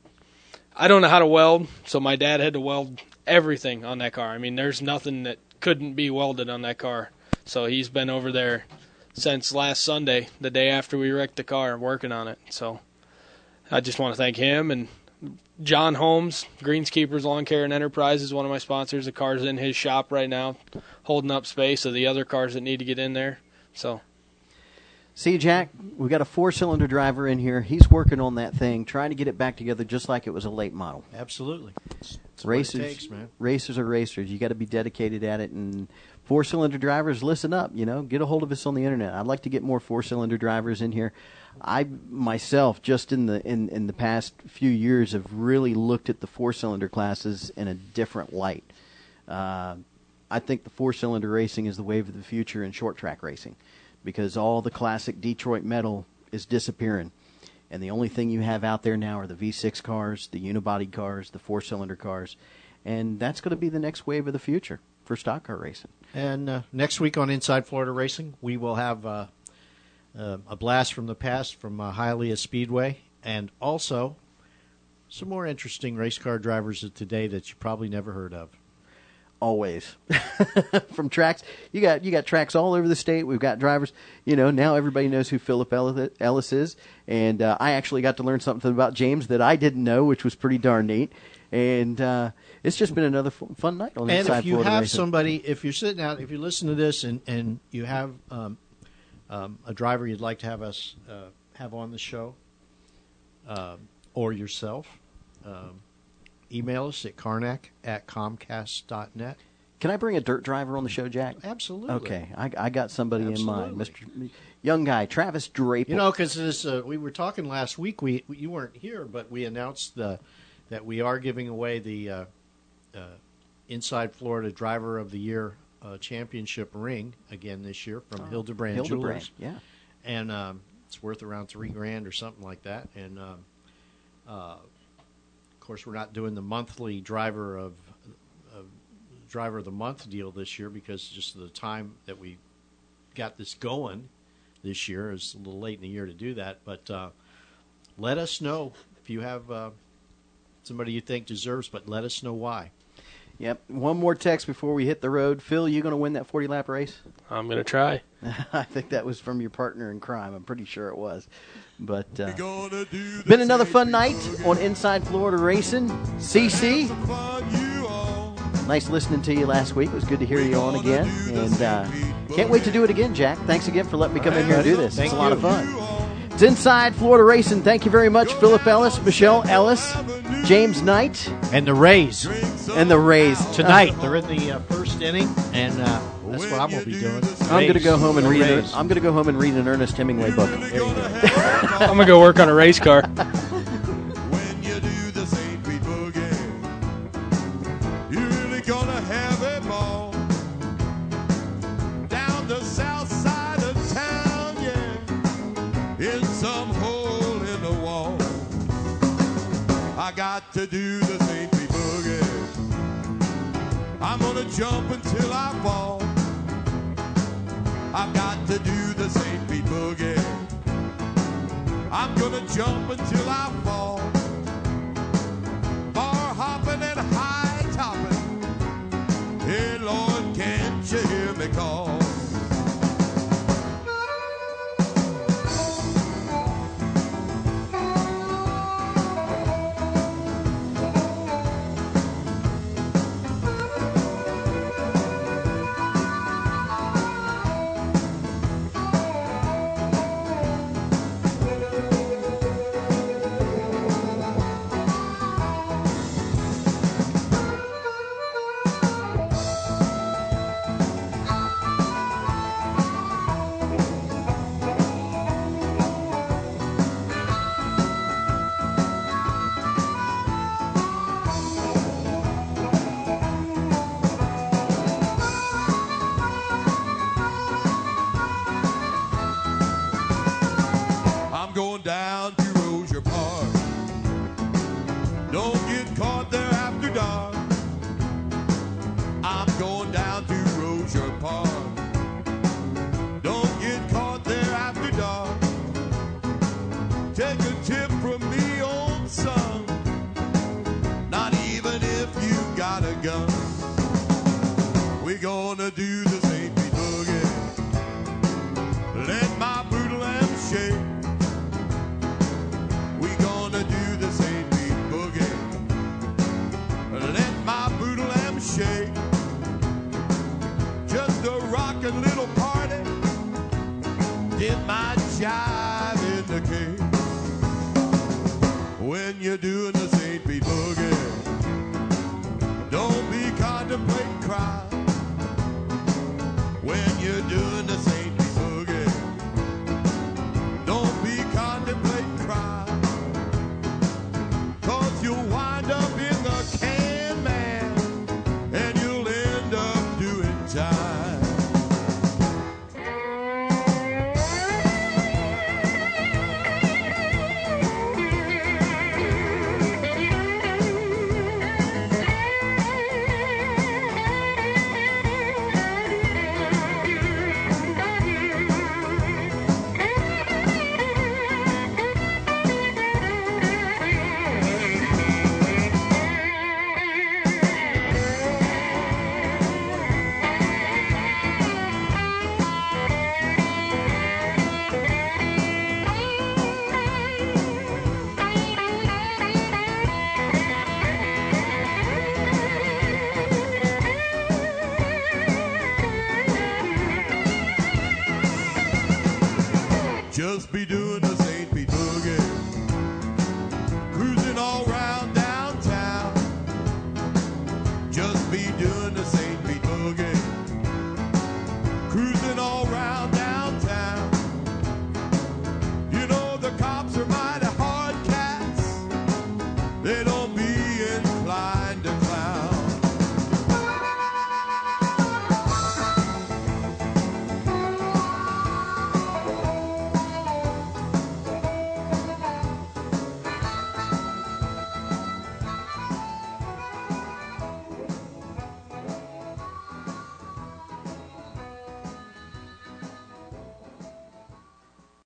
Speaker 2: I don't know how to weld, so my dad had to weld everything on that car. I mean, there's nothing that couldn't be welded on that car. So he's been over there since last Sunday, the day after we wrecked the car, working on it. So I just want to thank him. And John Holmes, Greenskeepers Lawn Care and Enterprise, is one of my sponsors. The car's in his shop right now, holding up space of the other cars that need to get in there. So,
Speaker 3: see, Jack, we got a four-cylinder driver in here. He's working on that thing, trying to get it back together just like it was a late model.
Speaker 1: Absolutely. That's
Speaker 3: racers,
Speaker 1: what it takes, man.
Speaker 3: Racers are racers. You got to be dedicated at it. And four-cylinder drivers, listen up. You know, get a hold of us on the internet. I'd like to get more four-cylinder drivers in here. I myself, just in the in, in the past few years, have really looked at the four-cylinder classes in a different light. Uh, I think the four-cylinder racing is the wave of the future in short-track racing, because all the classic Detroit metal is disappearing. And the only thing you have out there now are the V six cars, the unibody cars, the four-cylinder cars. And that's going to be the next wave of the future for stock car racing.
Speaker 1: And uh, next week on Inside Florida Racing, we will have uh, uh, a blast from the past from uh, Hialeah Speedway, and also some more interesting race car drivers of today that you probably never heard of.
Speaker 3: Always. From tracks, you got you got tracks all over the state. We've got drivers. You know, now everybody knows who Philip Ellis is, and uh, I actually got to learn something about James that I didn't know, which was pretty darn neat. And uh, it's just been another f- fun night on
Speaker 1: and
Speaker 3: Inside
Speaker 1: if you
Speaker 3: Florida
Speaker 1: have
Speaker 3: Racing.
Speaker 1: somebody, if you're sitting out, if you listen to this, and, and you have um, um, a driver you'd like to have us uh, have on the show, uh, or yourself. Um, Email us at Karnak at Comcast dot net.
Speaker 3: Can I bring a dirt driver on the show, Jack?
Speaker 1: Absolutely.
Speaker 3: Okay, I, I got somebody
Speaker 1: Absolutely.
Speaker 3: in mind, Mister Young guy, Travis Draper.
Speaker 1: You know, because uh, we were talking last week, we you weren't here, but we announced the, that we are giving away the uh, uh, Inside Florida Driver of the Year uh, Championship ring again this year from
Speaker 3: oh,
Speaker 1: Hildebrand,
Speaker 3: Hildebrand
Speaker 1: Jewelers.
Speaker 3: yeah.
Speaker 1: And um, it's worth around three grand or something like that. And um, uh, of course, we're not doing the monthly driver of, of driver of the month deal this year because just the time that we got this going this year is a little late in the year to do that. But uh, let us know if you have uh, somebody you think deserves, but let us know why.
Speaker 3: Yep. One more text before we hit the road. Phil, you going to win that forty-lap race?
Speaker 2: I'm going to try.
Speaker 3: I think that was from your partner in crime. I'm pretty sure it was. But uh, been another fun night on Inside Florida Racing. C C, nice listening to you last week. It was good to hear you on again. And uh, can't wait to do it again, Jack. Thanks again for letting me come in here and do this. It's a lot of fun. It's Inside Florida Racing. Thank you very much, Philip Ellis, Michelle Ellis, James Knight.
Speaker 1: And the Rays.
Speaker 3: And the Rays.
Speaker 1: Tonight, they're in the uh, first inning, and uh, that's what I'm going to be doing.
Speaker 3: I'm going to go home and read. An,
Speaker 1: Rays.
Speaker 3: I'm going to go home and read an Ernest Hemingway book.
Speaker 1: There you go.
Speaker 2: I'm going to go work on a race car.
Speaker 7: When you do the Saint Pete Boogie, you're really gonna have a ball. Down the south side of town, yeah, in some hole in the wall. I got to do the Saint Pete Boogie. I'm gonna jump until I fall. I've got to do the Saint Pete Boogie. I'm gonna jump until I fall. Bar hopping and high topping. Hey Lord, can't you hear me call? I'm going down to Rozier Park. Don't get caught there after dark. I'm going down to Rozier Park. Don't get caught there after dark. Take a tip from me, old son. Not even if you got a gun. We're gonna do the Saint Pete Boogie. Let my boodle lamb shake. We gonna do the Saint Pete Boogie. Let my boodle lamb shake. Just a rockin' little party. Did my jive in the cake. When you're doing the Saint Pete Boogie, don't be contemplating crime. When you're doing the Saint Pete Boogie, don't be contemplating crime. Cause you'll wind up in the can, man, and you'll end up doing time. Just be doing